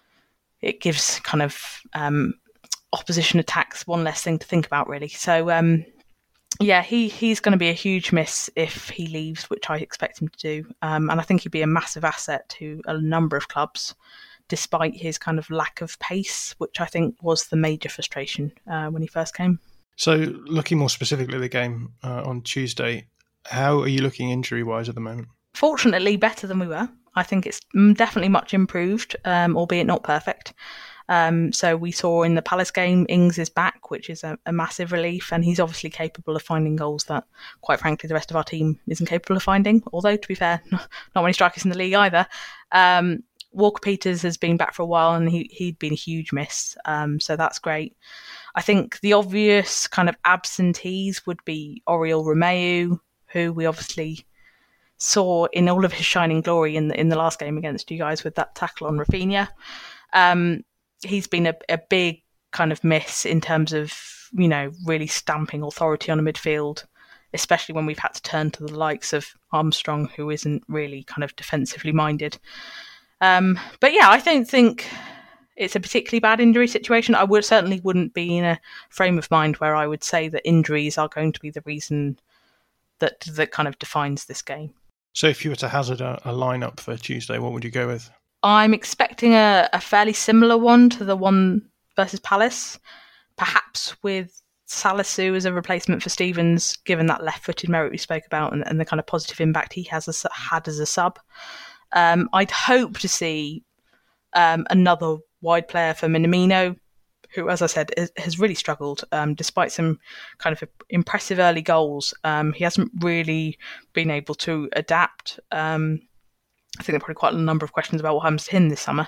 it gives kind of um, opposition attacks one less thing to think about, really. So, um, yeah, he, he's going to be a huge miss if he leaves, which I expect him to do. Um, and I think he'd be a massive asset to a number of clubs, despite his kind of lack of pace, which I think was the major frustration uh, when he first came. So, looking more specifically at the game uh, on Tuesday, how are you looking injury-wise at the moment? Fortunately, better than we were. I think it's definitely much improved, um, albeit not perfect. Um, so we saw in the Palace game, Ings is back, which is a, a massive relief, and he's obviously capable of finding goals that, quite frankly, the rest of our team isn't capable of finding. Although, to be fair, not many strikers in the league either. Um, Walker-Peters has been back for a while, and he, he'd been a huge miss, um, so that's great. I think the obvious kind of absentees would be Oriol Romeu, who we obviously saw in all of his shining glory in the in the last game against you guys with that tackle on Rafinha. Um, he's been a, a big kind of miss in terms of, you know, really stamping authority on a midfield, especially when we've had to turn to the likes of Armstrong, who isn't really kind of defensively minded. Um, but yeah, I don't think it's a particularly bad injury situation. I would certainly wouldn't be in a frame of mind where I would say that injuries are going to be the reason that that kind of defines this game. So if you were to hazard a, a lineup for Tuesday, what would you go with? I'm expecting a, a fairly similar one to the one versus Palace, perhaps with Salisu as a replacement for Stevens, given that left-footed merit we spoke about and, and the kind of positive impact he has as, had as a sub. Um, I'd hope to see um, another wide player for Minamino, who, as I said, is, has really struggled. Um, despite some kind of impressive early goals, um, he hasn't really been able to adapt. Um, I think there are probably quite a number of questions about what happens to him this summer.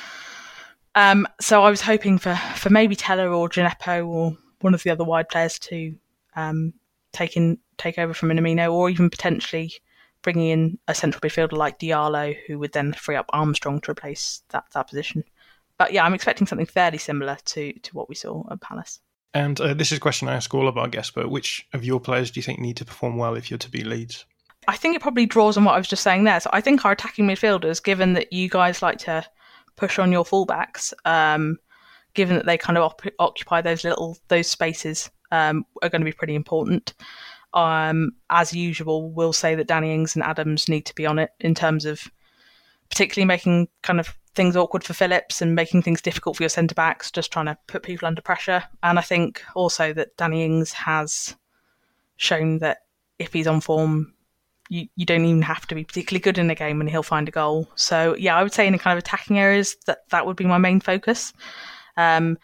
Um, so I was hoping for, for maybe Teller or Gineppo or one of the other wide players to um, take in, take over from Minamino, or even potentially bringing in a central midfielder like Diallo, who would then free up Armstrong to replace that, that position. But yeah, I'm expecting something fairly similar to, to what we saw at Palace. And uh, this is a question I ask all of our guests, but which of your players do you think need to perform well if you're to beat Leeds? I think it probably draws on what I was just saying there. So I think our attacking midfielders, given that you guys like to push on your fullbacks, um, given that they kind of op- occupy those little those spaces, um, are going to be pretty important. Um, as usual, we'll say that Danny Ings and Adams need to be on it in terms of particularly making kind of things awkward for Phillips and making things difficult for your centre-backs, just trying to put people under pressure. And I think also that Danny Ings has shown that if he's on form, you, you don't even have to be particularly good in a game and he'll find a goal. So yeah, I would say in the kind of attacking areas that that would be my main focus. Um,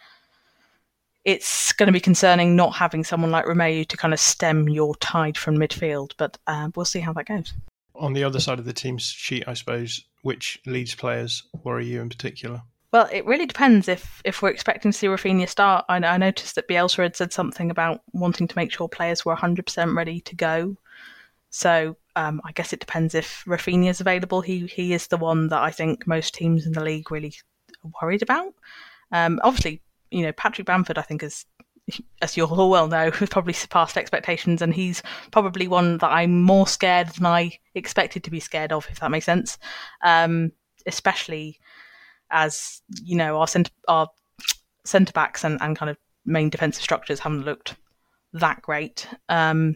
it's going to be concerning not having someone like Romeu to kind of stem your tide from midfield, but uh, we'll see how that goes. On the other side of the team's sheet, I suppose, which Leeds players worry you in particular? Well, it really depends if, if we're expecting to see Rafinha start. I, I noticed that Bielsa had said something about wanting to make sure players were one hundred percent ready to go. So um, I guess it depends if Rafinha is available. He he is the one that I think most teams in the league really are worried about. Um, obviously, you know, Patrick Bamford, I think, is, as you all well know, has probably surpassed expectations, and he's probably one that I'm more scared than I expected to be scared of, if that makes sense. Um, especially as, you know, our centre our centre backs and, and kind of main defensive structures haven't looked that great. Um,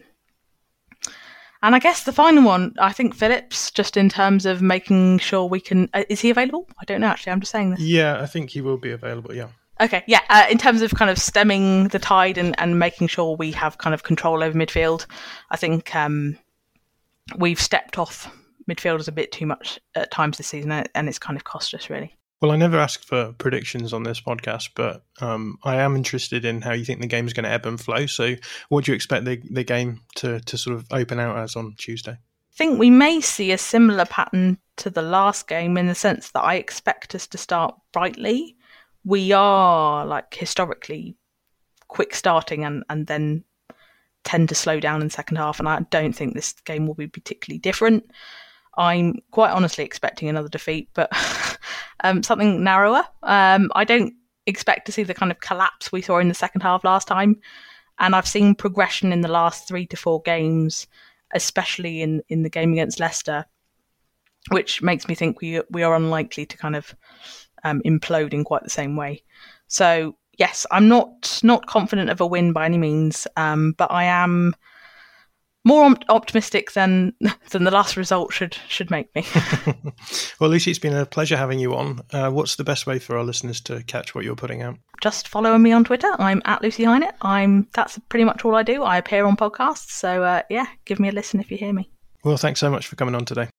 and I guess the final one, I think Phillips, just in terms of making sure we can. Uh, is he available? I don't know. Actually, I'm just saying this. Yeah, I think he will be available. Yeah. Okay, yeah. Uh, in terms of kind of stemming the tide and, and making sure we have kind of control over midfield, I think um, we've stepped off midfielders a bit too much at times this season, and it's kind of cost us, really. Well, I never asked for predictions on this podcast, but um, I am interested in how you think the game is going to ebb and flow. So what do you expect the, the game to, to sort of open out as on Tuesday? I think we may see a similar pattern to the last game in the sense that I expect us to start brightly. We are like historically quick starting and, and then tend to slow down in the second half, and I don't think this game will be particularly different. I'm quite honestly expecting another defeat, but um, something narrower. Um, I don't expect to see the kind of collapse we saw in the second half last time, and I've seen progression in the last three to four games, especially in, in the game against Leicester, which makes me think we we are unlikely to kind of Um, implode in quite the same way. So yes, I'm not not confident of a win by any means, um, but I am more op- optimistic than than the last result should should make me. Well, Lucy, it's been a pleasure having you on. Uh, what's the best way for our listeners to catch what you're putting out? Just follow me on Twitter. I'm at Lucy Hynett. I'm that's pretty much all I do. I appear on podcasts, so uh, yeah, give me a listen if you hear me. Well, thanks so much for coming on today.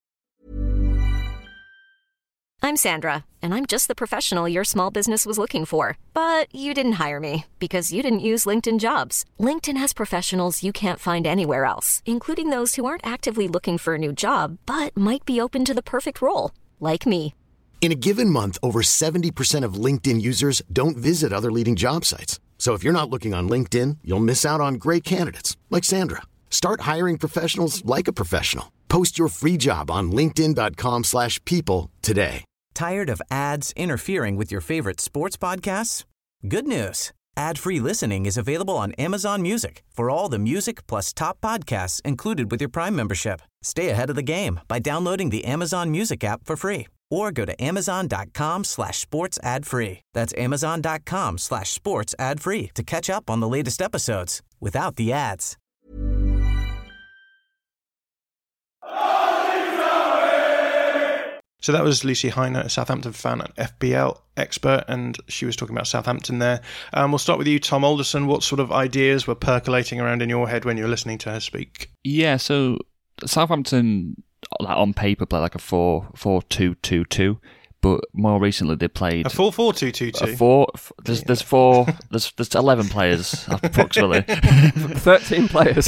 I'm Sandra, and I'm just the professional your small business was looking for. But you didn't hire me because you didn't use LinkedIn Jobs. LinkedIn has professionals you can't find anywhere else, including those who aren't actively looking for a new job, but might be open to the perfect role, like me. In a given month, over seventy percent of LinkedIn users don't visit other leading job sites. So if you're not looking on LinkedIn, you'll miss out on great candidates like Sandra. Start hiring professionals like a professional. Post your free job on linkedin.com slash people today. Tired of ads interfering with your favorite sports podcasts? Good news. Ad-free listening is available on Amazon Music for all the music plus top podcasts included with your Prime membership. Stay ahead of the game by downloading the Amazon Music app for free or go to amazon.com slash sports ad free. That's amazon.com slash sports ad free to catch up on the latest episodes without the ads. So that was Lucy Hynett, a Southampton fan and F P L expert, and she was talking about Southampton there. Um, we'll start with you, Tom Alderson. What sort of ideas were percolating around in your head when you were listening to her speak? Yeah, so Southampton, like on paper, play like a four four two two two, but more recently they played a four four two two two. A four. There's there's four. There's there's eleven players approximately. Thirteen players.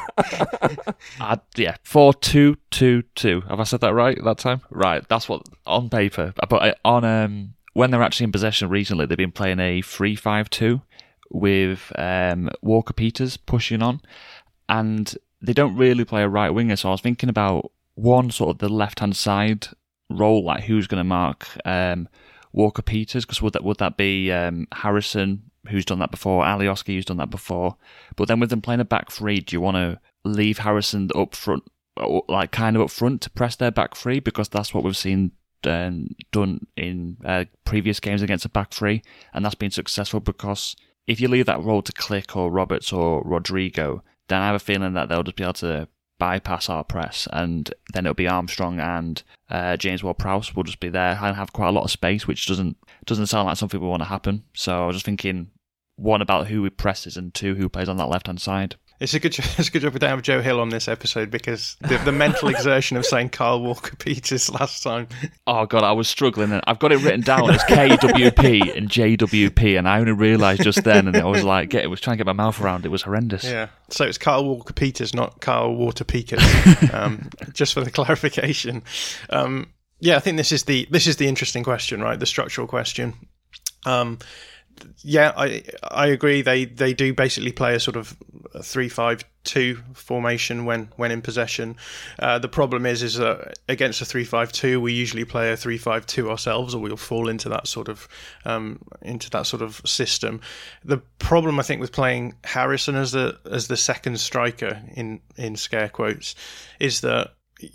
uh, yeah, four two two two. Have I said that right that time? Right. That's what on paper. But on um when they're actually in possession recently, they've been playing a three five two with um Walker Peters pushing on, and they don't really play a right winger. So I was thinking about one sort of the left hand side role, like who's going to mark um, Walker Peters, because would that would that be um, Harrison, who's done that before, Alioski, who's done that before, but then with them playing a back three, do you want to leave Harrison up front, like kind of up front to press their back three, because that's what we've seen um, done in uh, previous games against a back three, and that's been successful, because if you leave that role to Click or Roberts or Rodrigo, then I have a feeling that they'll just be able to bypass our press, and then it'll be Armstrong and uh, James Ward-Prowse will just be there and have quite a lot of space, which doesn't doesn't sound like something we want to happen. So I was just thinking, one, about who we presses, and two, who plays on that left hand side. It's a good job, it's a good job we don't have Joe Hill on this episode, because the, the mental exertion of saying Kyle Walker-Peters last time. Oh God, I was struggling. And I've got it written down as K W P and J W P, and I only realised just then, and I was like, get, I was trying to get my mouth around it. It was horrendous. Yeah. So it's Kyle Walker-Peters, not Kyle Water-Peakers. um, just for the clarification. Um, yeah, I think this is the this is the interesting question, right? The structural question. Um, Yeah, I I agree. They they do basically play a sort of three five two formation when, when in possession. Uh, the problem is is that against a three five two, we usually play a three five two ourselves, or we'll fall into that sort of um, into that sort of system. The problem, I think, with playing Harrison as the as the second striker in in scare quotes is that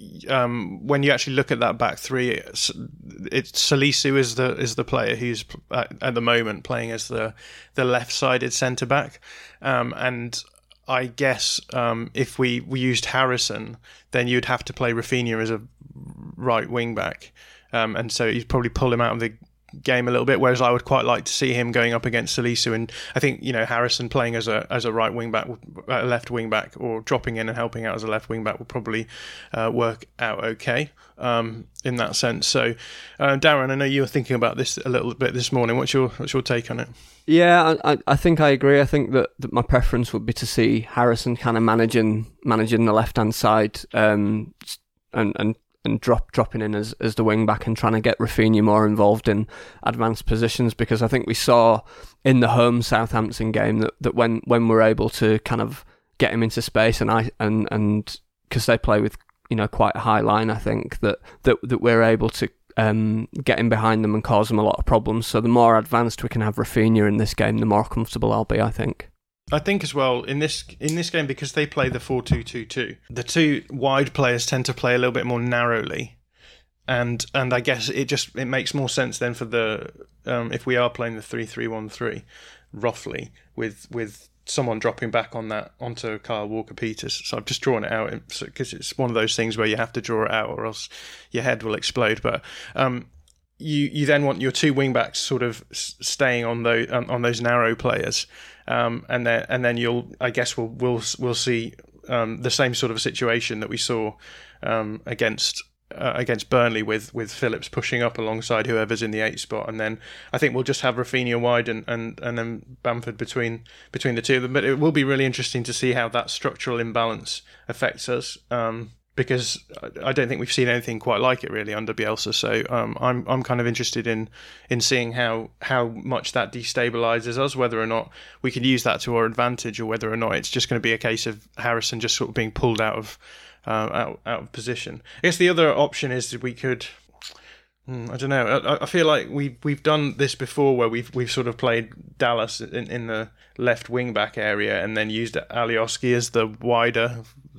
Um, when you actually look at that back three, it's, it's Salisu is the is the player who's at, at the moment playing as the the left-sided centre back, um, and I guess um, if we, we used Harrison, then you'd have to play Rafinha as a right wing back, um, and so you'd probably pull him out of the game a little bit, whereas I would quite like to see him going up against Salisu. And I think, you know, Harrison playing as a as a right wing back, a left wing back, or dropping in and helping out as a left wing back would probably uh, work out okay um, in that sense. So, uh, Darren, I know you were thinking about this a little bit this morning. What's your what's your take on it? Yeah, I, I think I agree. I think that, that my preference would be to see Harrison kind of managing managing the left hand side um, and and. and drop dropping in as, as the wing back and trying to get Rafinha more involved in advanced positions, because I think we saw in the home Southampton game that, that when, when we're able to kind of get him into space and I and and because they play with, you know, quite a high line, I think that that, that we're able to um, get in behind them and cause them a lot of problems. So the more advanced we can have Rafinha in this game, the more comfortable I'll be, I think. I think as well in this in this game, because they play the four two two two, the two wide players tend to play a little bit more narrowly, and and I guess it just it makes more sense then for the um, if we are playing the three three one three roughly with with someone dropping back on that onto Kyle Walker-Peters. So I've just drawn it out because it's one of those things where you have to draw it out or else your head will explode. But um, you you then want your two wing backs sort of staying on those um, on those narrow players. Um, and then, and then you'll, I guess, we'll we'll we'll see um, the same sort of situation that we saw um, against uh, against Burnley with, with Phillips pushing up alongside whoever's in the eight spot, and then I think we'll just have Rafinha wide and, and, and then Bamford between between the two of them. But it will be really interesting to see how that structural imbalance affects us. Um, Because I don't think we've seen anything quite like it really under Bielsa, so um, I'm I'm kind of interested in in seeing how how much that destabilises us, whether or not we can use that to our advantage, or whether or not it's just going to be a case of Harrison just sort of being pulled out of uh, out out of position. I guess the other option is that we could. I don't know. I, I feel like we've we've done this before, where we've we've sort of played Dallas in, in the left wing back area, and then used Alioski as the wider.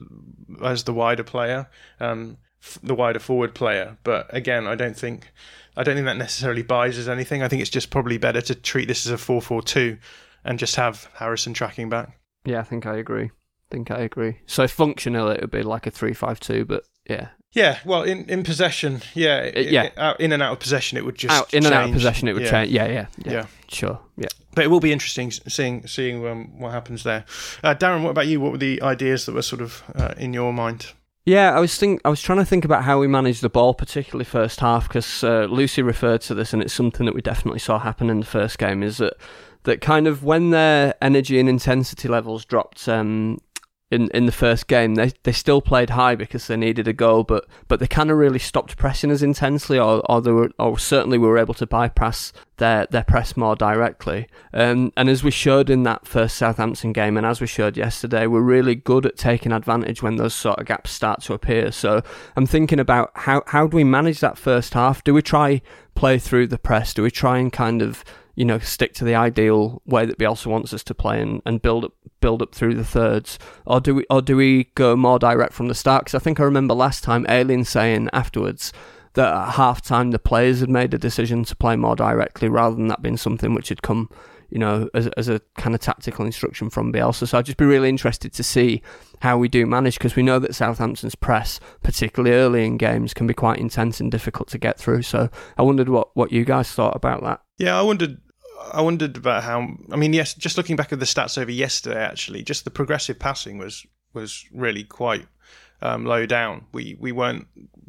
as the wider player, um, f- the wider forward player. But again, I don't think I don't think that necessarily buys us anything. I think it's just probably better to treat this as a four four two and just have Harrison tracking back. Yeah, I think I agree. I think I agree. So functional, it would be like a three five two, but yeah. Yeah, well, in, in possession, yeah, it, yeah, it, out, in and out of possession, it would just out, in change. and out of possession, it would yeah. change. Yeah, yeah, yeah, yeah, sure, yeah. But it will be interesting seeing seeing um, what happens there. Uh, Darren, what about you? What were the ideas that were sort of uh, in your mind? Yeah, I was think I was trying to think about how we managed the ball, particularly first half, because uh, Lucy referred to this, and it's something that we definitely saw happen in the first game. Is that that kind of when their energy and intensity levels dropped. Um, In, in the first game, they they still played high because they needed a goal, but but they kind of really stopped pressing as intensely, or or they were, or certainly we were able to bypass their their press more directly. Um, and as we showed in that first Southampton game, and as we showed yesterday, we're really good at taking advantage when those sort of gaps start to appear. So I'm thinking about how how do we manage that first half? Do we try play through the press? Do we try and kind of, you know, stick to the ideal way that Bielsa wants us to play and, and build up build up through the thirds, or do we or do we go more direct from the start? Because I think I remember last time Aileen saying afterwards that at half time the players had made a decision to play more directly rather than that being something which had come, you know, as as a kind of tactical instruction from Bielsa. So I'd just be really interested to see how we do manage, because we know that Southampton's press, particularly early in games, can be quite intense and difficult to get through. So I wondered what, what you guys thought about that. Yeah, I wondered. I wondered about how. I mean, yes, just looking back at the stats over yesterday, actually, just the progressive passing was was really quite um, low down. We we weren't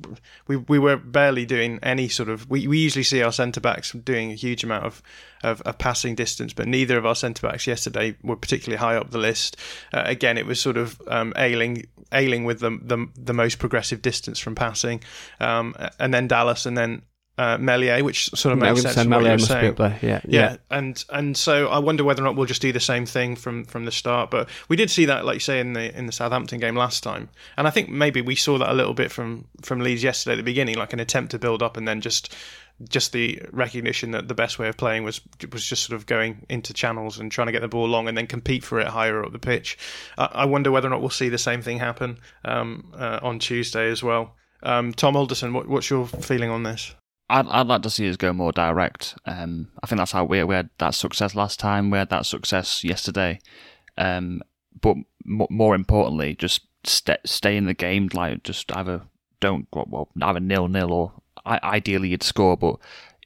we we were barely doing any sort of. We, we usually see our centre backs doing a huge amount of, of, of passing distance, but neither of our centre backs yesterday were particularly high up the list. Uh, again, it was sort of um, ailing ailing with the, the the most progressive distance from passing, um, and then Dallas, and then. Uh, Meslier, which sort of makes sense from what you're saying. Yeah, yeah, yeah, and and so I wonder whether or not we'll just do the same thing from, from the start. But we did see that, like you say, in the in the Southampton game last time, and I think maybe we saw that a little bit from, from Leeds yesterday at the beginning, like an attempt to build up, and then just just the recognition that the best way of playing was was just sort of going into channels and trying to get the ball long and then compete for it higher up the pitch. I, I wonder whether or not we'll see the same thing happen um, uh, on Tuesday as well. Um, Tom Alderson, what, what's your feeling on this? I'd, I'd like to see us go more direct. Um, I think that's how we, we had that success last time. We had that success yesterday. Um, but m- more importantly, just st- stay in the game. Like, just either don't, well, either nil nil or I- ideally you'd score. But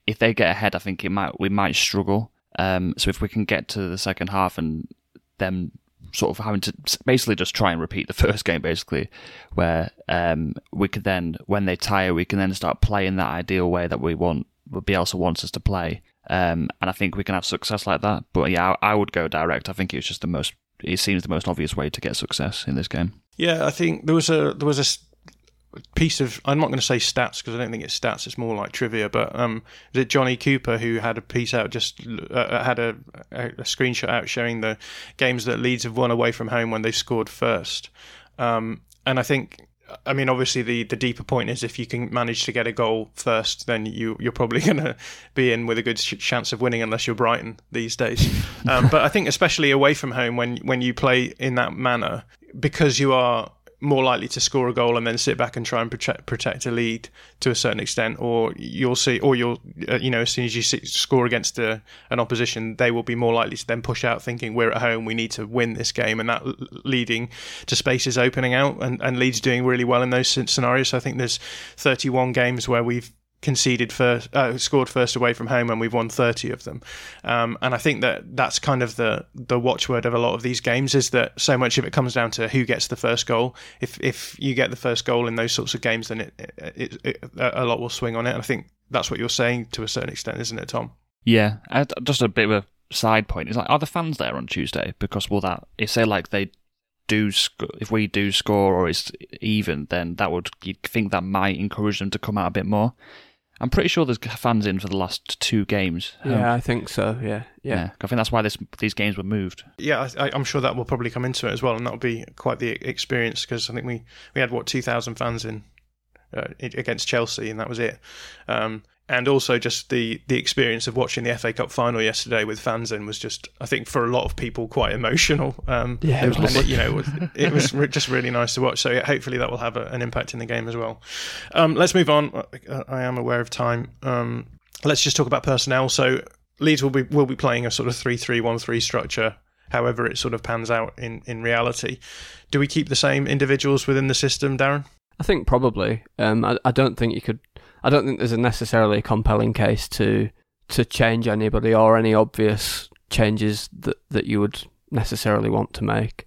if they get ahead, I think it might we might struggle. Um, so if we can get to the second half and them sort of having to basically just try and repeat the first game, basically, where um, we could then, when they tire, we can then start playing that ideal way that we want, Bielsa wants us to play. Um, and I think we can have success like that. But yeah, I, I would go direct. I think it's just the most, it seems the most obvious way to get success in this game. Yeah, I think there was a there was a piece of, I'm not going to say stats because I don't think it's stats, it's more like trivia, but um, was it Johnny Cooper who had a piece out, just uh, had a, a, a screenshot out showing the games that Leeds have won away from home when they've scored first. Um, and I think, I mean, obviously the, the deeper point is if you can manage to get a goal first, then you, you're probably going to be in with a good sh- chance of winning unless you're Brighton these days. Um, but I think especially away from home, when when you play in that manner, because you are more likely to score a goal and then sit back and try and protect, protect a lead to a certain extent, or you'll see, or you'll, uh, you know, as soon as you sit, score against a, an opposition, they will be more likely to then push out thinking we're at home, we need to win this game, and that l- leading to spaces opening out, and, and Leeds doing really well in those scenarios. So I think there's thirty-one games where we've conceded first, uh, scored first away from home, and we've won thirty of them. Um, and I think that that's kind of the the watchword of a lot of these games, is that so much of it comes down to who gets the first goal. If if you get the first goal in those sorts of games, then it, it, it, a lot will swing on it. And I think that's what you're saying to a certain extent, isn't it, Tom? Yeah, just a bit of a side point. It's like, are the fans there on Tuesday? Because will that, if say like they do, sc- if we do score or it's even, then that would, you'd think that might encourage them to come out a bit more. I'm pretty sure there's fans in for the last two games. Yeah, um, I think so. Yeah, yeah, yeah. I think that's why this, these games were moved. Yeah, I, I'm sure that will probably come into it as well, and that'll be quite the experience, because I think we, we had what two thousand fans in uh, against Chelsea, and that was it. Um, and also just the the experience of watching the F A Cup final yesterday with fans in was just, I think, for a lot of people quite emotional. Um, yeah, it was, and it, you know, it was, it was re- just really nice to watch. So yeah, hopefully that will have a, an impact in the game as well. Um, let's move on. I am aware of time. Um, let's just talk about personnel. So Leeds will be will be playing a sort of three three one three structure, however it sort of pans out in, in reality. Do we keep the same individuals within the system, Darren? I think probably. Um, I, I don't think you could. I don't think there's a necessarily compelling case to to change anybody or any obvious changes that, that you would necessarily want to make.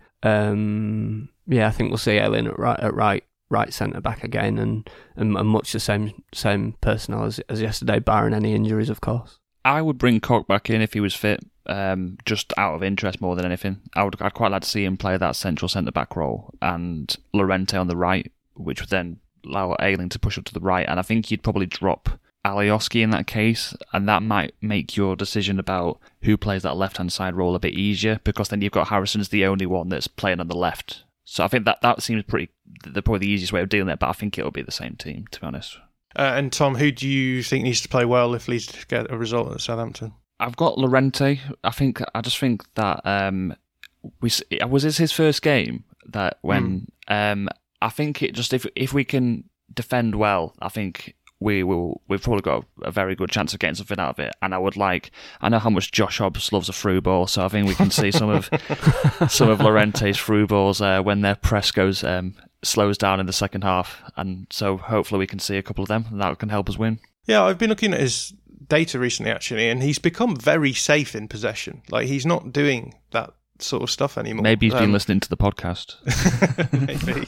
Um, yeah, I think we'll see Ayling at right at right right centre back again, and, and, and much the same same personnel as as yesterday, barring any injuries, of course. I would bring Koch back in if he was fit, um, just out of interest more than anything. I would I'd quite like to see him play that central centre back role, and Llorente on the right, which would then allow Ayling to push up to the right, and I think you'd probably drop Alioski in that case, and that might make your decision about who plays that left-hand side role a bit easier, because then you've got Harrison as the only one that's playing on the left. So I think that that seems pretty the probably the easiest way of dealing with it, but I think it'll be the same team, to be honest. Uh, and Tom, who do you think needs to play well if Leeds get a result at Southampton? I've got Llorente. I think I just think that um, we was this his first game that when. Mm. Um, I think it just if if we can defend well, I think we will. We've probably got a very good chance of getting something out of it. And I would like. I know how much Josh Hobbs loves a through ball, so I think we can see some of some of Llorente's through balls uh, when their press goes um, slows down in the second half. And so hopefully we can see a couple of them, and that can help us win. Yeah, I've been looking at his data recently actually, and he's become very safe in possession. Like he's not doing that sort of stuff anymore. Maybe he's um, been listening to the podcast. Maybe,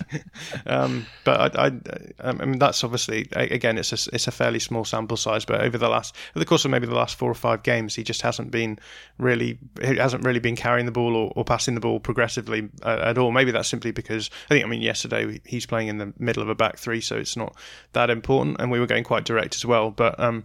um, but I, I, I mean that's obviously again it's a it's a fairly small sample size. But over the last, over the course of maybe the last four or five games, he just hasn't been really, he hasn't really been carrying the ball or, or passing the ball progressively uh, at all. Maybe that's simply because I think I mean yesterday he's playing in the middle of a back three, so it's not that important, and we were going quite direct as well. But um,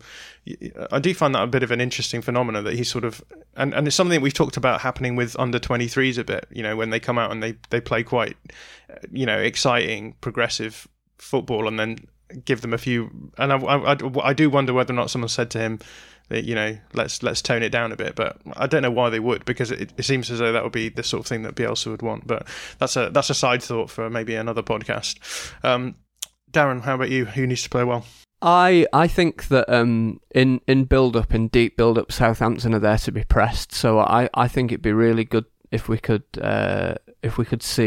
I do find that a bit of an interesting phenomenon that he's sort of, and, and it's something we've talked about happening with under twenty-threes a bit, you know, when they come out and they, they play quite, you know, exciting, progressive football and then give them a few, and I, I, I do wonder whether or not someone said to him that, you know, let's let's tone it down a bit, but I don't know why they would, because it, it seems as though that would be the sort of thing that Bielsa would want, but that's a that's a side thought for maybe another podcast. Um, Darren, how about you? Who needs to play well? I I think that um, in, in build-up, in deep build-up, Southampton are there to be pressed. So I, I think it'd be really good if we could uh, if we could see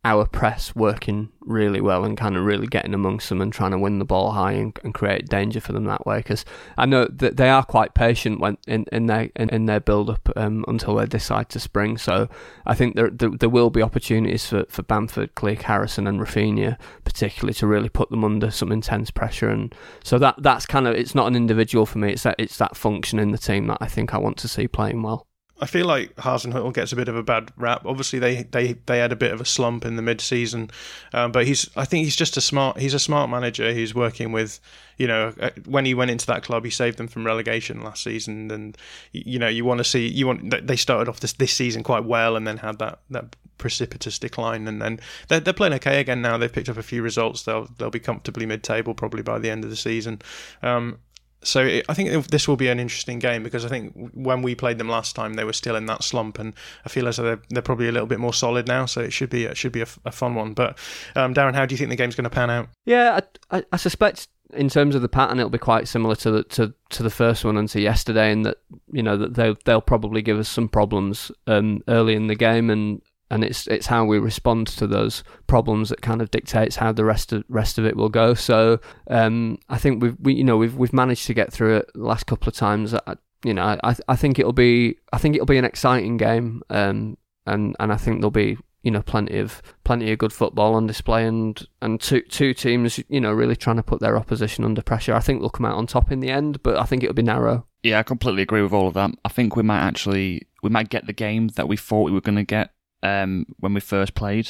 our press working really well and kind of really getting amongst them and trying to win the ball high and, and create danger for them that way. Because I know that they are quite patient when in, in their in, in their build up um, until they decide to spring. So I think there there, there will be opportunities for, for Bamford, Cleek, Harrison, and Rafinha particularly to really put them under some intense pressure. And so that that's kind of, it's not an individual for me. It's that it's that function in the team that I think I want to see playing well. I feel like Hasenhüttl gets a bit of a bad rap. Obviously, they, they, they had a bit of a slump in the mid-season, um, but he's I think he's just a smart he's a smart manager who's working with, you know, when he went into that club, he saved them from relegation last season, and you know you want to see you want they started off this, this season quite well and then had that, that precipitous decline, and then they're, they're playing okay again now. They've picked up a few results. They'll they'll be comfortably mid-table probably by the end of the season. Um, So it, I think this will be an interesting game because I think when we played them last time, they were still in that slump, and I feel as though they're, they're probably a little bit more solid now. So it should be it should be a, a fun one. But um, Darren, how do you think the game's going to pan out? Yeah, I, I, I suspect in terms of the pattern, it'll be quite similar to the to, to the first one and to yesterday, in that you know that they they'll probably give us some problems um, early in the game, and. And it's it's how we respond to those problems that kind of dictates how the rest of rest of it will go. So um, I think we've we you know we've we've managed to get through it the last couple of times. I, you know I I think it'll be I think it'll be an exciting game, um, and and I think there'll be you know plenty of plenty of good football on display, and and two two teams you know really trying to put their opposition under pressure. I think they'll come out on top in the end, but I think it'll be narrow. Yeah, I completely agree with all of that. I think we might actually we might get the game that we thought we were going to get. Um, when we first played,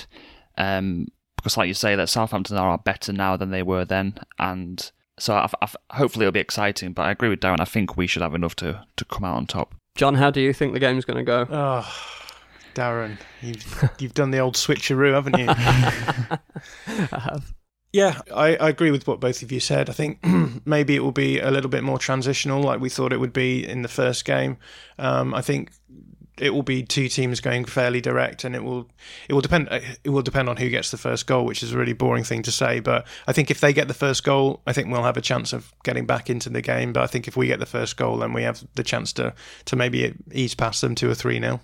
um, because like you say, that Southampton are better now than they were then, and so I, I, hopefully it'll be exciting. But I agree with Darren. I think we should have enough to, to come out on top. John, how do you think the game's going to go? Oh, Darren, you've you've done the old switcheroo, haven't you? I have. Yeah, I, I agree with what both of you said. I think maybe it will be a little bit more transitional, like we thought it would be in the first game. Um, I think. It will be two teams going fairly direct, and it will it will depend it will depend on who gets the first goal, which is a really boring thing to say. But I think if they get the first goal, I think we'll have a chance of getting back into the game. But I think if we get the first goal, then we have the chance to to maybe ease past them to a three nil.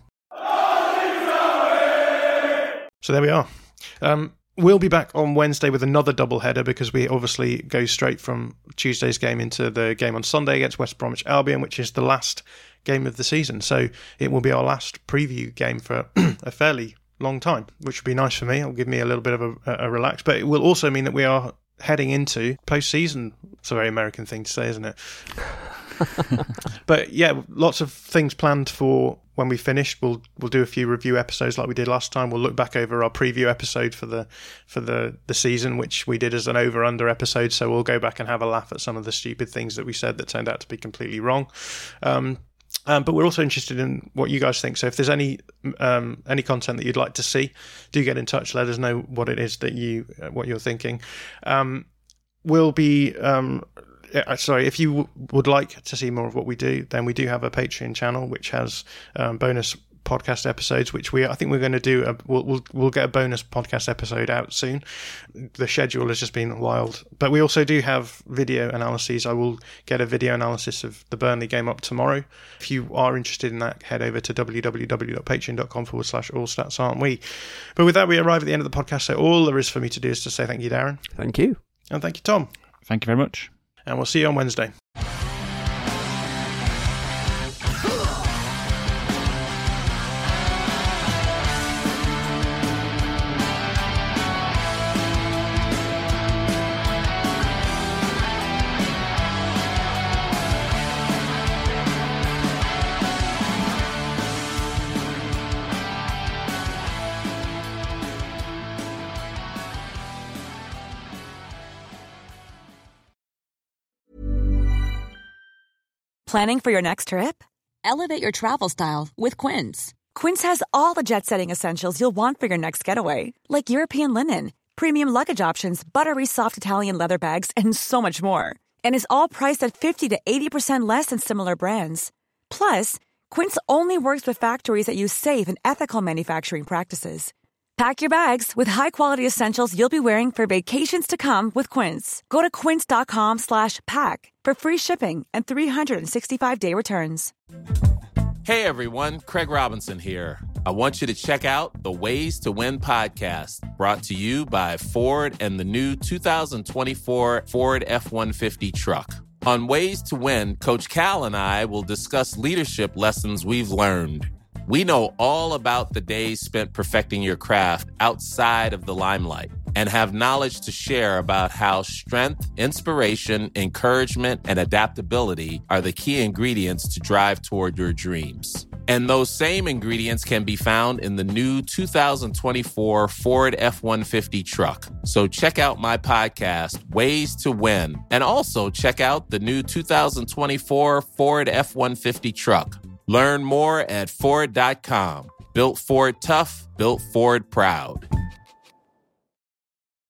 So there we are. Um, We'll be back on Wednesday with another double header because we obviously go straight from Tuesday's game into the game on Sunday against West Bromwich Albion, which is the last game of the season. So it will be our last preview game for a fairly long time, which would be nice for me. It'll give me a little bit of a, a relax, but it will also mean that we are heading into post-season. It's a very American thing to say, isn't it? But yeah, lots of things planned for when we finish. We'll we'll do a few review episodes like we did last time. We'll look back over our preview episode for the for the, the season, which we did as an over-under episode. So we'll go back and have a laugh at some of the stupid things that we said that turned out to be completely wrong. Um, um, but we're also interested in what you guys think. So if there's any um, any content that you'd like to see, do get in touch. Let us know what it is that you uh, what you're thinking. Um, we'll be. Um, Sorry, if you w- would like to see more of what we do, then we do have a Patreon channel which has um, bonus podcast episodes. Which we, I think, we're going to do. A, we'll, we'll we'll get a bonus podcast episode out soon. The schedule has just been wild, but we also do have video analyses. I will get a video analysis of the Burnley game up tomorrow. If you are interested in that, head over to www.patreon.com forward slash all stats aren't we. But with that, we arrive at the end of the podcast. So all there is for me to do is to say thank you, Darren. Thank you, and thank you, Tom. Thank you very much. And we'll see you on Wednesday. Planning for your next trip? Elevate your travel style with Quince. Quince has all the jet-setting essentials you'll want for your next getaway, like European linen, premium luggage options, buttery soft Italian leather bags, and so much more. And is all priced at fifty to eighty percent less than similar brands. Plus, Quince only works with factories that use safe and ethical manufacturing practices. Pack your bags with high-quality essentials you'll be wearing for vacations to come with Quince. Go to quince.com slash pack for free shipping and three sixty-five day returns. Hey everyone, Craig Robinson here. I want you to check out the Ways to Win podcast, brought to you by Ford and the new two thousand twenty-four Ford F one fifty truck. On Ways to Win, Coach Cal and I will discuss leadership lessons we've learned. We know all about the days spent perfecting your craft outside of the limelight and have knowledge to share about how strength, inspiration, encouragement, and adaptability are the key ingredients to drive toward your dreams. And those same ingredients can be found in the new two thousand twenty-four Ford F one fifty truck. So check out my podcast, Ways to Win, and also check out the new two thousand twenty-four Ford F one fifty truck. Learn more at Ford dot com. Built Ford tough, built Ford proud.